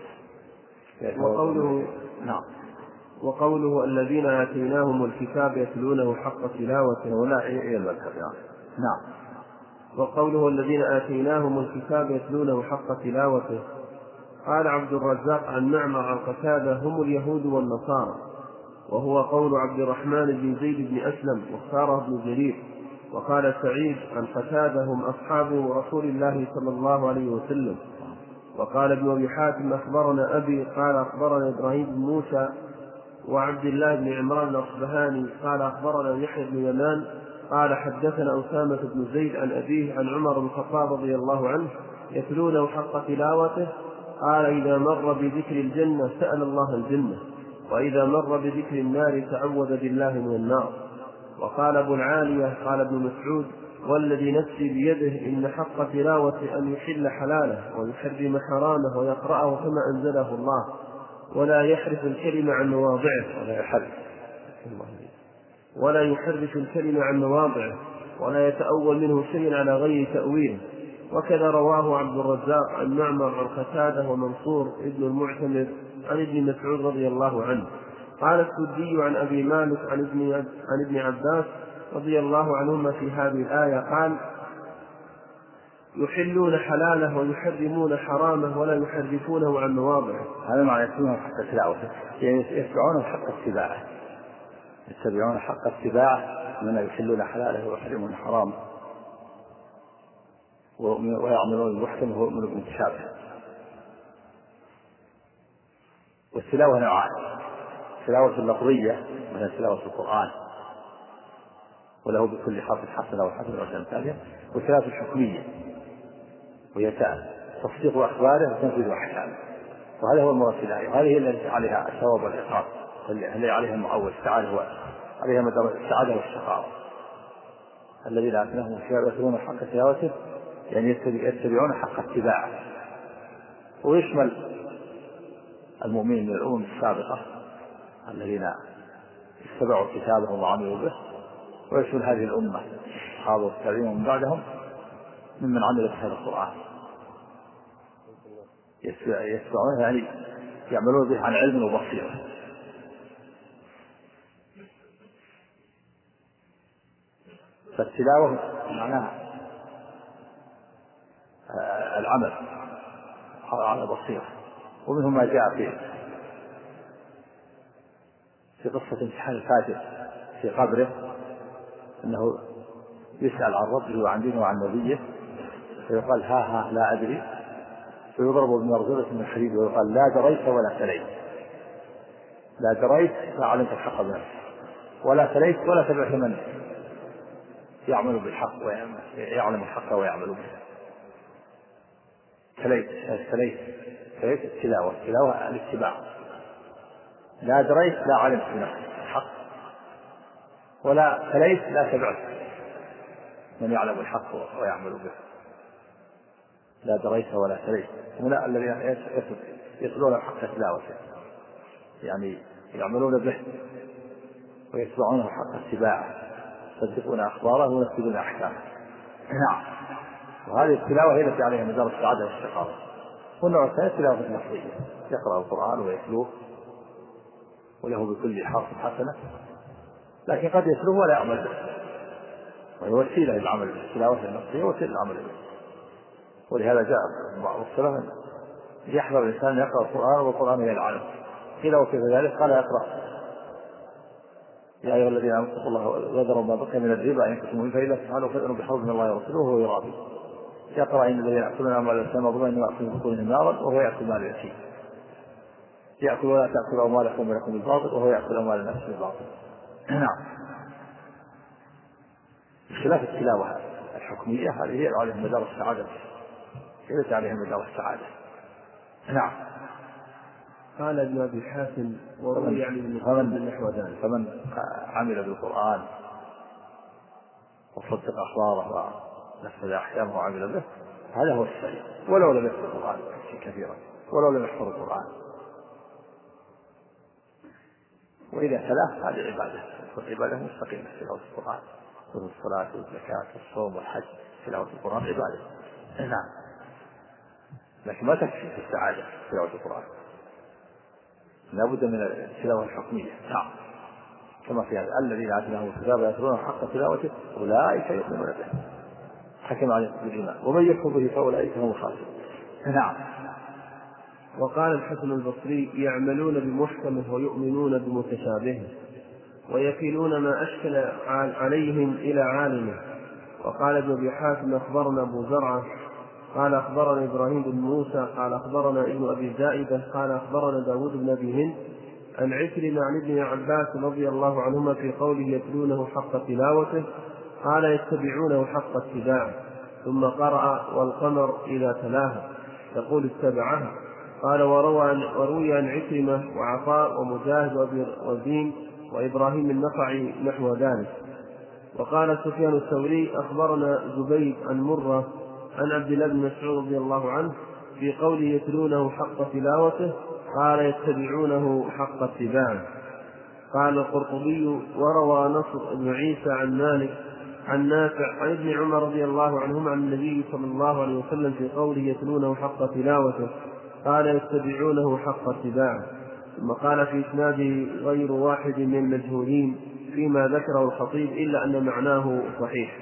وقوله نعم وقوله الذين آتيناهم الكتاب يتلونه حق تلاوته هنا إيه المذهب نعم. وقوله الذين آتيناهم الكتاب يتلونه حق تلاوته قال عبد الرزاق عن معمر عن قتادة هم اليهود والنصارى، وهو قول عبد الرحمن بن زيد بن أسلم واختاره ابن جرير. وقال سعيد عن قتادة هم أصحاب رسول الله صلى الله عليه وسلم. وقال ابن أبي حاتم أخبرنا أبي قال أخبرنا إبراهيم بن موسى وعبد الله بن عمران الأصبهاني قال أخبرنا يحيى بن يمان قال حدثنا أسامة بن زيد عن أبيه عن عمر بن الخطاب رضي الله عنه يتلونه حق تلاوته. قال إذا مر بذكر الجنة سأل الله الجنة، وإذا مر بذكر النار تعوذ بالله من النار. وقال أبو العالية قال ابن مسعود والذي نفسي بيده إن حق تلاوة أن يحل حلاله ويحرم حرامه ويقرأه كما أنزله الله ولا يحرف الكلمة عن مواضعه ولا يحرف ولا يحرف الكلمة عن مواضعه ولا يتأول منه شيء على غير تأويله. وكذا رواه عبد الرزاق عن معمر عن قتادة ومنصور ابن المعتمر عن ابن مسعود رضي الله عنه. قال السدي عن أبي مالك عن ابن, عن ابن عباس رضي الله عنهما في هذه الآية قال يحلون حلاله ويحرمون حرامه ولا يحرفونه عن مواضعه. هذا معنى يتبعون حق تلاوته، يعني يتبعون حق اتباعه يتبعون حق اتباعه من يحلون حلاله ويحرمون حرامه ويعملون المحكم وهو من المتشابه. والتلاوة نوعان: تلاوة اللفظية مثل تلاوة القرآن وله بكل حرف حسنة وحسنة وحسنة، وتلاوة الحكمية وهي تصديق أخباره وتنفيذ أحكامه، وهذا هو المراد في الآية، وهذه التي عليها الثواب والعقاب، الذي عليها المعول تعالى هو عليها مدار السعادة والشقاوة. الذين آتيناهم الكتاب يتلون حق تلاوته يعني يتبعون حق اتباعه، ويشمل المؤمنين من الأمم السابقة الذين اتبعوا كتابهم وعملوا به، ويشمل هذه الأمة أصحاب والتابعين من بعدهم ممن عمل بهذا القرآن يتبعونه يعني يعملون به عن علم وبصيرة. فالتلاوة معناها العمل على بصيرة، ومنهم ما جاء في في قصة امتحان الفاتح في قبره أنه يسأل عن ربه وعن دينه وعن نبيه فيقال ها ها لا أدري فيضرب بمرزبة من الحديد ويقال لا دريت ولا تليت، لا دريت لا علمت الحق بنفسك ولا تليت ولا تبعت من يعمل بالحق ويعلم الحق ويعمل به. تليت تليت تليت التلاوة، التلاوة الاتباع. لا دريت لا علمت بنفسك الحق ولا تليت لا تبعت من يعلم الحق ويعمل به. لا دريت ولا تليت من الذين يتلون الحق تلاوته يعني يعملون به ويتبعونه حق اتباعه، يصدقون أخباره وينفذون أحكامه. نعم. وهذه التلاوة هي التي عليها مدار السعادة والشقاوة. والنوع الثاني تلاوة لفظية يقرأ القرآن ويتلوه وله بكل حرف حسنة، لكن قد يتلوه ولا يعمل به، وهي وسيلة للعمل به. التلاوة اللفظية وسيلة للعمل به، ولهذا جاء بعض السلف يحذر الإنسان يقرأ القرآن والقرآن يلعنه. قيل وكيف ذلك؟ قال يقرأ يا أيها الذين آمنوا اتقوا الله وذروا ما بقي من الربا إن كنتم مؤمنين فإن لم تفعلوا فأذنوا بحرب من الله ورسوله وهو يرابي. يقرأ إن الذين يأكلون أموال اليتامى ظلما إنما يأكلون في بطونهم نارا وهو يأكل مال اليتيم. يأكل ولا تأكلوا أموالكم بينكم بالباطل وهو يأكل أموال الناس بالباطل. نعم. بخلاف التلاوة الحكمية هذه هي عليها مدار السعادة، هي عليها مدار السعادة. نعم. قال ابن أبي حاتم وروي يعني من نحو ذلك. فمن عمل بالقرآن وصدق أخباره ونفذ أحكامه وعمل به هذا هو السعيد، ولو لم يحفظ القرآن كثيرا ولو لم يحفظ القرآن. وإذا تلاه هذه عبادة، والعبادة مستقيمة في تلاوة القرآن، والصلاة والزكاة والصوم والحج. تلاوة القرآن عبادة. نعم. لكن ما تكفي في السعادة تلاوة القرآن، لابد من التلاوة الحكمية. نعم. كما في هذا الذين آتيناهم الكتاب يتلونه حق تلاوته أولئك يؤمنون به حكم عليهم بالإيمان ومن يكفر به فأولئك هم الخاسرون. نعم. وقال الحسن البصري يعملون بمحكمه ويؤمنون بمتشابهه ويكلون ما أشكل عليهم إلى عالمه. وقال ابن أبي حاتم أخبرنا أبو زرعة قال أخبرنا إبراهيم بن موسى قال أخبرنا ابن أبي زائدة قال أخبرنا داود بن أبي هند عن عكرمة عن ابن عباس رضي الله عنهما في قوله يتلونه حق تلاوته قال يتبعونه حق اتباعه، ثم قرأ والقمر إذا تلاها يقول اتبعها. قال وروي عن عكرمة وعطاء ومجاهد وزين وإبراهيم النخعي نحو ذلك. وقال سفيان الثوري أخبرنا زبيد عن مرة عن عبد الله بن مسعود رضي الله عنه في قوله يتلونه حق تلاوته قال يتبعونه حق اتباعه. قال القرطبي وروى نصر بن عيسى عن مالك عن نافع عن ابن عمر رضي الله عنهما عن النبي صلى الله عليه وسلم في قوله يتلونه حق تلاوته قال يتبعونه حق اتباعه. ثم قال في إسناده غير واحد من المجهولين فيما ذكره الخطيب إلا أن معناه صحيح.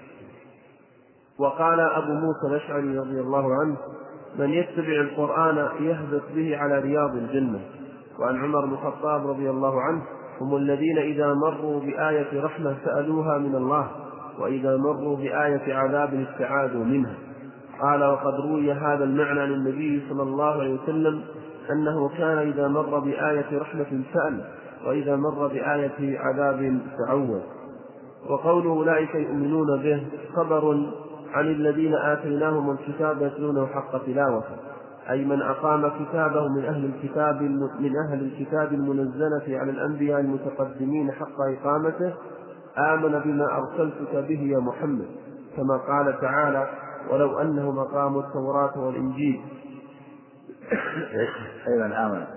وقال أبو موسى الأشعري رضي الله عنه من يتبع القرآن يهبط به على رياض الجنة. وعن عمر بن الخطاب رضي الله عنه هم الذين إذا مروا بآية رحمة سألوها من الله وإذا مروا بآية عذاب استعاذوا منها. قال وقد روي هذا المعنى للنبي صلى الله عليه وسلم أنه كان إذا مر بآية رحمة سأل وإذا مر بآية عذاب تعوذ. وقوله أولئك يؤمنون به خبر عن الذين آتيناهم الكتاب يتلونه حق تلاوته، أي من أقام كتابه من أهل الكتاب من أهل الكتاب المنزلة على الأنبياء المتقدمين حق إقامته آمن بما أرسلتك به يا محمد، كما قال تعالى ولو أنهم أقاموا التوراة والإنجيل. أي من آمن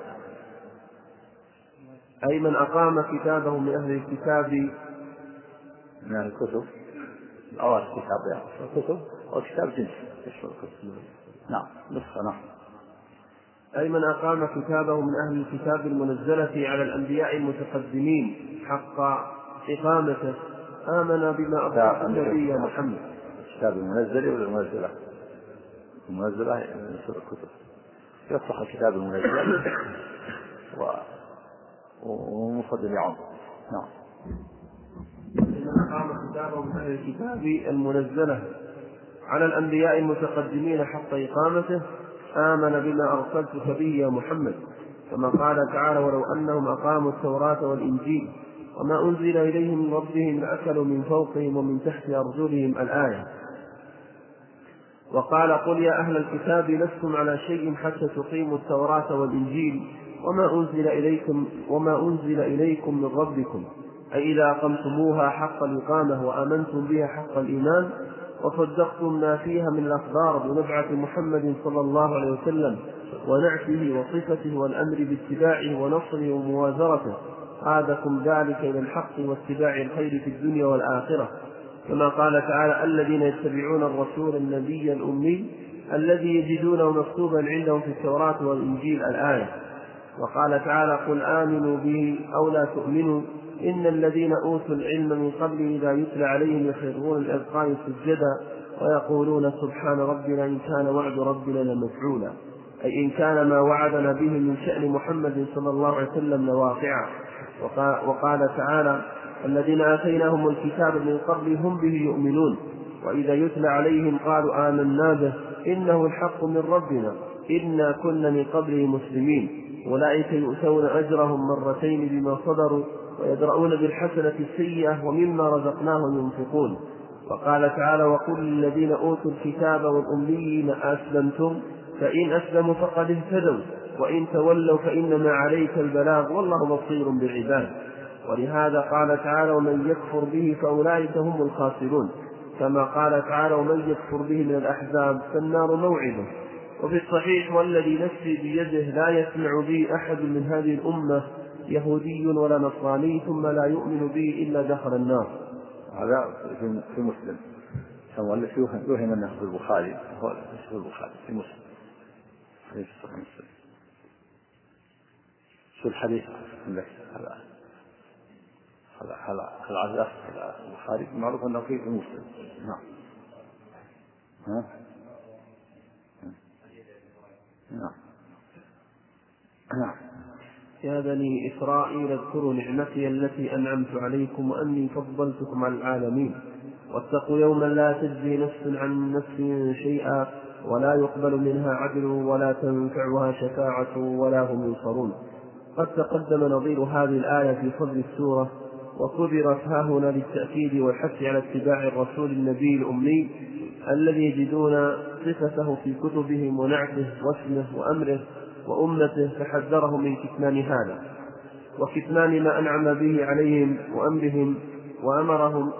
أي من أقام كتابه من أهل الكتاب من أهل الكتب أو الكتاب يعني الكتب أو كتاب جنس. نعم نصف. نعم. أي من أقام كتابه من أهل الكتاب المنزلة على الأنبياء المتقدمين حق إقامته آمن بما أرسلت النبي محمد. الكتاب المنزل ولا المنزلة؟ المنزلة من سورة الكتب يصح الكتاب المنزل ومصحف يصدر يعم. نعم. أقام كتابهم أهل الكتاب المنزلة على الأنبياء المتقدمين حق إقامته آمن بما أرسلتك به يا محمد، كما قال تعالى: ولو أنهم أقاموا التوراة والإنجيل وما أنزل إليهم من ربهم لأكلوا من فوقهم ومن تحت أرجلهم الآية. وقال: قل يا أهل الكتاب لستم على شيء حتى تقيموا التوراة والإنجيل وما أنزل إليكم, وما أنزل إليكم من ربكم، أي إذا أقمتموها حق الإقامة وآمنتم بها حق الإيمان وصدقتم ما فيها من الأخبار بنبعة محمد صلى الله عليه وسلم ونعته وصفته والأمر باتباعه ونصره وموازرته، قادكم ذلك إلى الحق واتباع الخير في الدنيا والآخرة، كما قال تعالى: الذين يتبعون الرسول النبي الأمي الذي يجدونه مكتوبا عندهم في التوراة والإنجيل الآية. وقال تعالى: قل آمنوا به أو لا تؤمنوا إن الذين أوتوا العلم من قبل إذا يتلى عليهم يخرون الأذقان سجدا ويقولون سبحان ربنا إن كان وعد ربنا لمفعولا، أي إن كان ما وعدنا به من شأن محمد صلى الله عليه وسلم لواقعا. وقال تعالى: الذين آتيناهم الكتاب من قبل هم به يؤمنون وإذا يتلى عليهم قالوا آمنا به إنه الحق من ربنا إنا كنا من قبله مسلمين أولئك يؤتون أجرهم مرتين بما صبروا ويدرؤون بالحسنة السيئة ومما رزقناهم ينفقون. وقال تعالى: وقل للذين أوتوا الكتاب والأميين أسلمتم فإن أسلموا فقد اهتدوا وإن تولوا فإنما عليك البلاغ والله بصير بالعباد. ولهذا قال تعالى: ومن يكفر به فأولئك هم الخاسرون، كما قال تعالى: ومن يكفر به من الأحزاب فالنار موعده. وفي الصحيح: والذي نفسي بيده لا يسمع بي أحد من هذه الأمة يهودي ولا نصراني ثم لا يؤمن بي إلا دخل النار. هذا في مسلم، المؤلف يوهم أنه في البخاري، هو في البخاري في مسلم في صحيح مسلم. شو الحديث عندك؟ هذا هذا هذا العزاء هذا البخاري معروف أنه فيه في مسلم. نعم. ها؟ نعم. نعم. يا بني إسرائيل اذكروا نعمتي التي أنعمت عليكم وأني فضلتكم على العالمين واتقوا يوما لا تجزي نفس عن نفس شيئا ولا يقبل منها عدل ولا تنفعها شفاعة ولا هم ينصرون. قد تقدم نظير هذه الآية في فضل السورة، وكبرت هاهنا للتأكيد والحث على اتباع الرسول النبي الأمي الذي يجدون صفته في كتبهم ونعته واسمه وأمره وأمته، فحذرهم من كتمان هذا وكتمان ما أنعم به عليهم وأمرهم، وأمرهم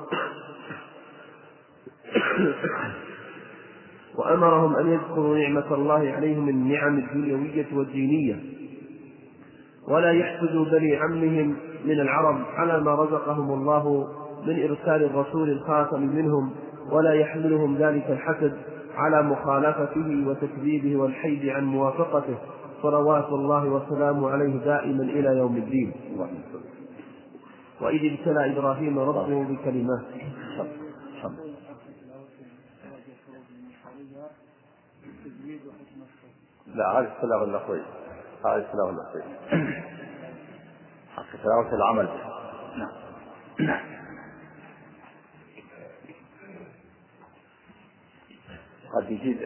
وأمرهم أن يذكروا نعمة الله عليهم من النعم الدنيوية والدينية، ولا يحسدوا بني عمهم من العرب على ما رزقهم الله من إرسال الرسول الخاتم منهم، ولا يحملهم ذلك الحسد على مخالفته وتكذيبه والحيد عن موافقته، صلوات الله وسلامه عليه دائما إلى يوم الدين. وإذ ابتلى إبراهيم ربه بكلمات. لا، هذا السلاح اللفظي، هذا السلاح اللفظي حق تلاوة العمل به. نعم. قد يجيد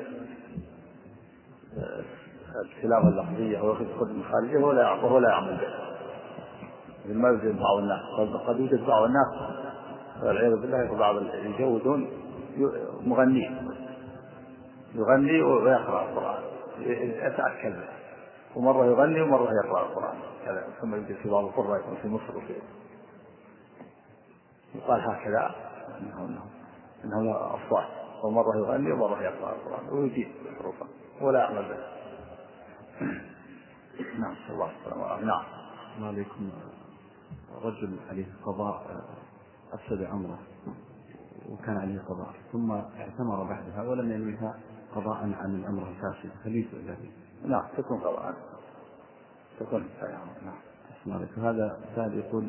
التلاوة اللفظية ويأخذ خدمة خارجية وهو لا يعمل به، ما يوجد بعض الناس، قد يوجد بعض الناس والعياذ بالله بعض يجودون مغني يغني ويقرأ القرآن، يتأكد به، ومرة يغني ومرة يقرأ القرآن كذا، ثم يوجد في بعض القرى يكون في مصر وفي يقال هكذا إنه إنه إنه لا أصوات، ومرة يغني ومرة يقرأ القرآن ويجيب حروفا ولا يعمل به. نعم. صلى الله عليه وسلم. نعم. السلام عليكم. رجل عليه قضاء أفسد عمره وكان عليه قضاء ثم اعتمر بعدها ولم ينويها قضاء عن العمره الفاسد، هل يسوء ذلك؟ نعم، تكون قضاء تكون نعم. السلام عليكم. هذا سائل يقول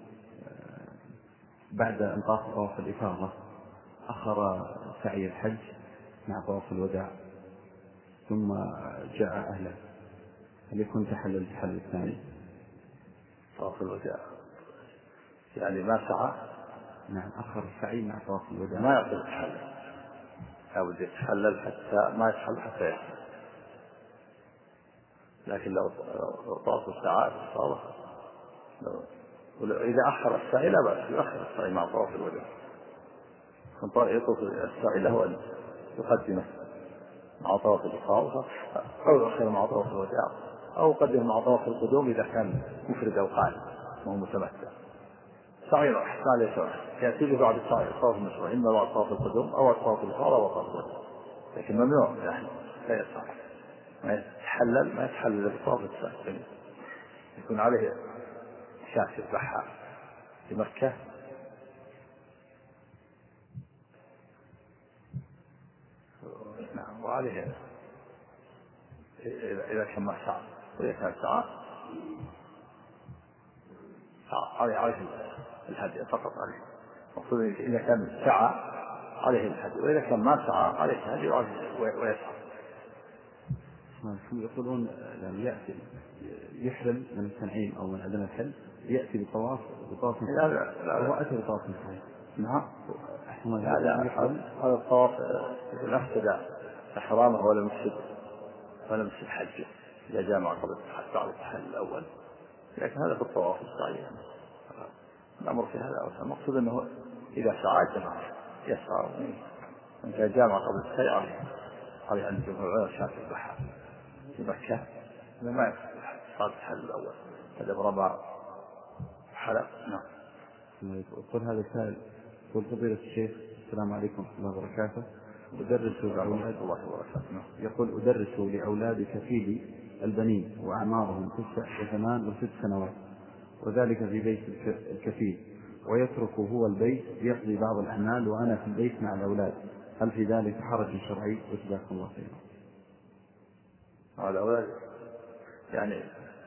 بعد انقاذ طواف الإفاضة أخر سعي الحج مع طواف الوداع ثم جاء أهله، هل يكون تحلل التحلل الثاني؟ طواف الوداع يعني ما سعى. نعم أخر السعي مع طواف الوداع ما يقدر يتحلل، لابد يتحلل حتى ما يتحلل حتى يسعى. لكن لو طاف الساعات صار إذا أخر السعي لا بأس يؤخر السعي مع طواف الوداع. يطوف السعي له أن يقدمه مع طواف الإفاضة أو يؤخر مع طواف الوداع أو يقدم مع طواف القدوم إذا كان مفرد أو قارن وهو متمتع. سعي واحد ليس واحد يأتي به بعد السعي طواف المشروع إما بعد طواف القدوم أو طواف الإفاضة أو طواف الوداع، لكن ممنوع يعني لا يسعى ما يتحلل ما يتحلل بطواف السعي. يكون عليه شاة يذبحها في مكة نعم، وعليه إذا كان ما سعى، وإذا كان سعى عليه عليه الهدي فقط عليه. مقصود إذا كان سعى عليه الهدي، وإذا كان ما سعى عليه الهدي ويسعى. هم يقولون يعني يأتي يحرم من التنعيم أو من عدم الحل يأتي بطواف بطواف لا لا لا هو أتى بطواف صحيح. نعم لا لا هذا الطواف نفسد إحرامه ولا مفسد ولا مفسد حجه إذا جامع قبل بعد التحلل الأول، لكن هذا في الطواف السعي الأمر في هذا. المقصود أنه إذا سعى جماعة يسعى من كان جامع قبل السعي عليه عليه أن الجمهور شاف البحر في مكة ما يفعل صار التحلل الأول هذا بربع حلق. نعم. يقول هذا السائل يقول فضيلة الشيخ السلام عليكم ورحمة الله وبركاته. أدرس لأولاد يقول أدرس لأولاد كفيلي البنين وأعمارهم تسع وثمان وست سنوات، وذلك في بيت الكفيل، ويترك هو البيت يقضي بعض الأعمال وأنا في البيت مع الأولاد، هل في ذلك حرج شرعي؟ وجزاكم الله خيرا. على الأولاد يعني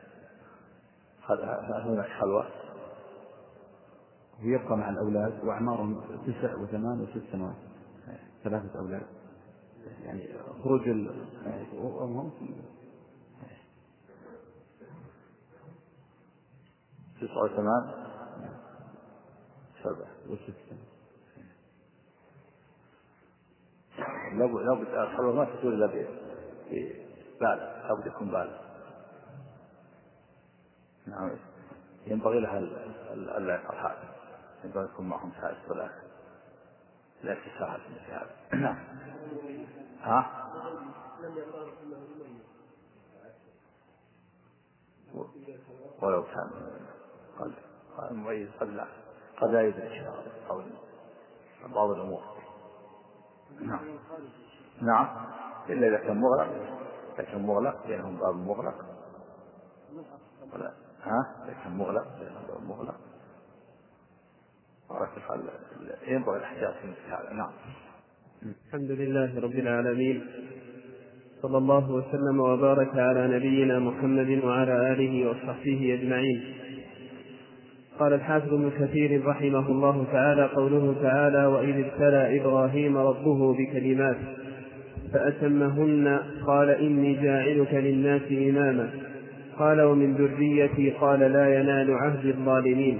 هناك خلوة ويبقى مع الأولاد وأعمارهم تسع وثمان وست سنوات، ثلاثة أولاد يعني خروج الأمهم تسعة وثمان سبعة وست سنوات. لابد لابد الخلوة ما تكون إلا بالغ، لابد يكون بالغ. نعم ينبغي لها ألا يفعل هذا، ينبغي يكون معهم سائل ولا لا تساهل مثل هذا. نعم. ها ولو كان قد مميز قد لا قد لا يدرك أو بعض الأمور. نعم نعم إلا إذا كان مغلق، إذا كان مغلق بينهم باب مغلق ولا ها إذا كان مغلق بينهم باب مغلق ينبغي الاحتياط في مثل هذا. نعم. الحمد لله رب العالمين، صلى الله وسلم وبارك على نبينا محمد وعلى آله وصحبه أجمعين. قال الحافظ ابن كثير رحمه الله تعالى: قوله تعالى: وإذ ابتلى إبراهيم ربه بكلمات فأتمهن قال إني جاعلك للناس إماما، قال ومن ذريتي قال لا ينال عهد الظالمين.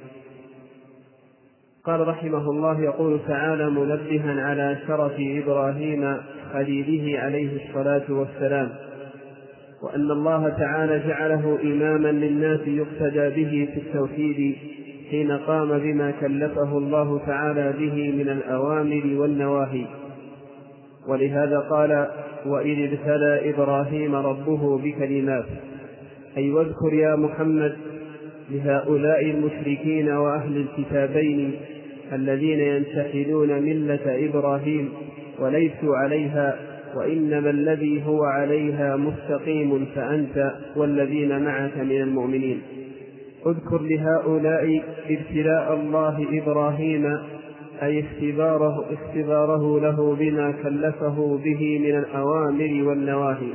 قال رحمه الله: يقول تعالى منبها على شرف إبراهيم خليله عليه الصلاة والسلام، وأن الله تعالى جعله إماما للناس يقتدى به في التوحيد حين قام بما كلفه الله تعالى به من الأوامر والنواهي. ولهذا قال: وإذ ابتلى إبراهيم ربه بكلمات، أي واذكر يا محمد لهؤلاء المشركين وأهل الكتابين الذين ينتحلون ملة إبراهيم وليسوا عليها، وإنما الذي هو عليها مستقيم فأنت والذين معك من المؤمنين. اذكر لهؤلاء ابتلاء الله إبراهيم، أي اختباره, اختباره له بما كلفه به من الأوامر والنواهي،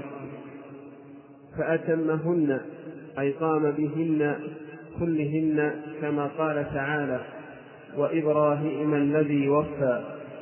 فأتمهن أي قام بهن كلهن، كما قال تعالى: وإبراهيم الذي وفى،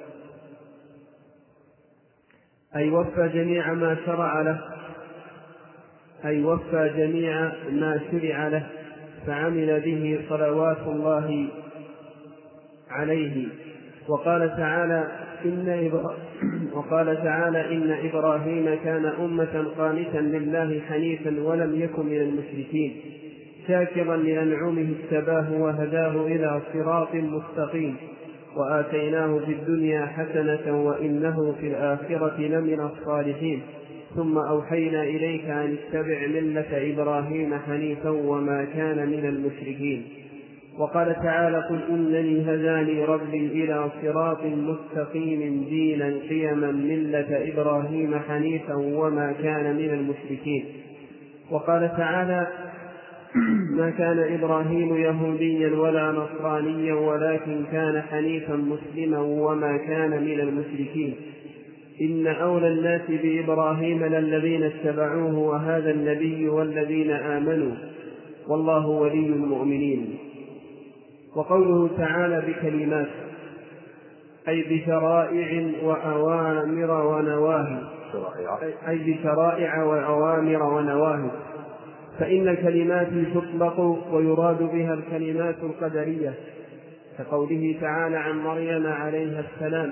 أي وفى جميع ما شرع له، أي وفى جميع ما شرع له فعمل به صلوات الله عليه. وقال تعالى إن إبرا... وقال تعالى إن إبراهيم كان أمة قانتا لله حنيفا ولم يكن من المشركين شاكرا لأنعمه اجتباه وهداه إلى صراط مستقيم وآتيناه في الدنيا حسنة وإنه في الآخرة لمن الصالحين ثم أوحينا إليك أن اتبع ملة إبراهيم حنيفا وما كان من المشركين. وقال تعالى قل إنني هداني ربي إلى صراط مستقيم دينا قيما ملة إبراهيم حنيفا وما كان من المشركين. وقال تعالى ما كان إبراهيم يهوديا ولا نصرانيا ولكن كان حنيفا مسلما وما كان من المشركين. إن أولى الناس بإبراهيم للذين اتبعوه وهذا النبي والذين آمنوا والله ولي المؤمنين. وقوله تعالى بكلمات أي بشرائع وأوامر ونواهي أي بشرائع وأوامر ونواهي، فإن الكلمات تطلق ويراد بها الكلمات القدرية كقوله تعالى عن مريم عليها السلام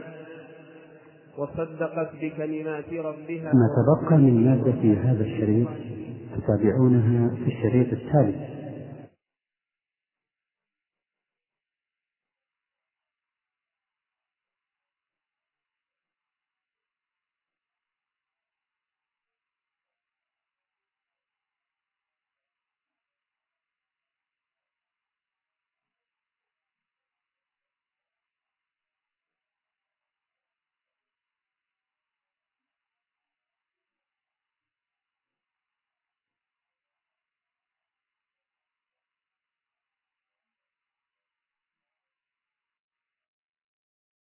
وصدقت بكلمات ربها. ما تبقى من مادة في هذا الشريط تتابعونها في الشريط التالي.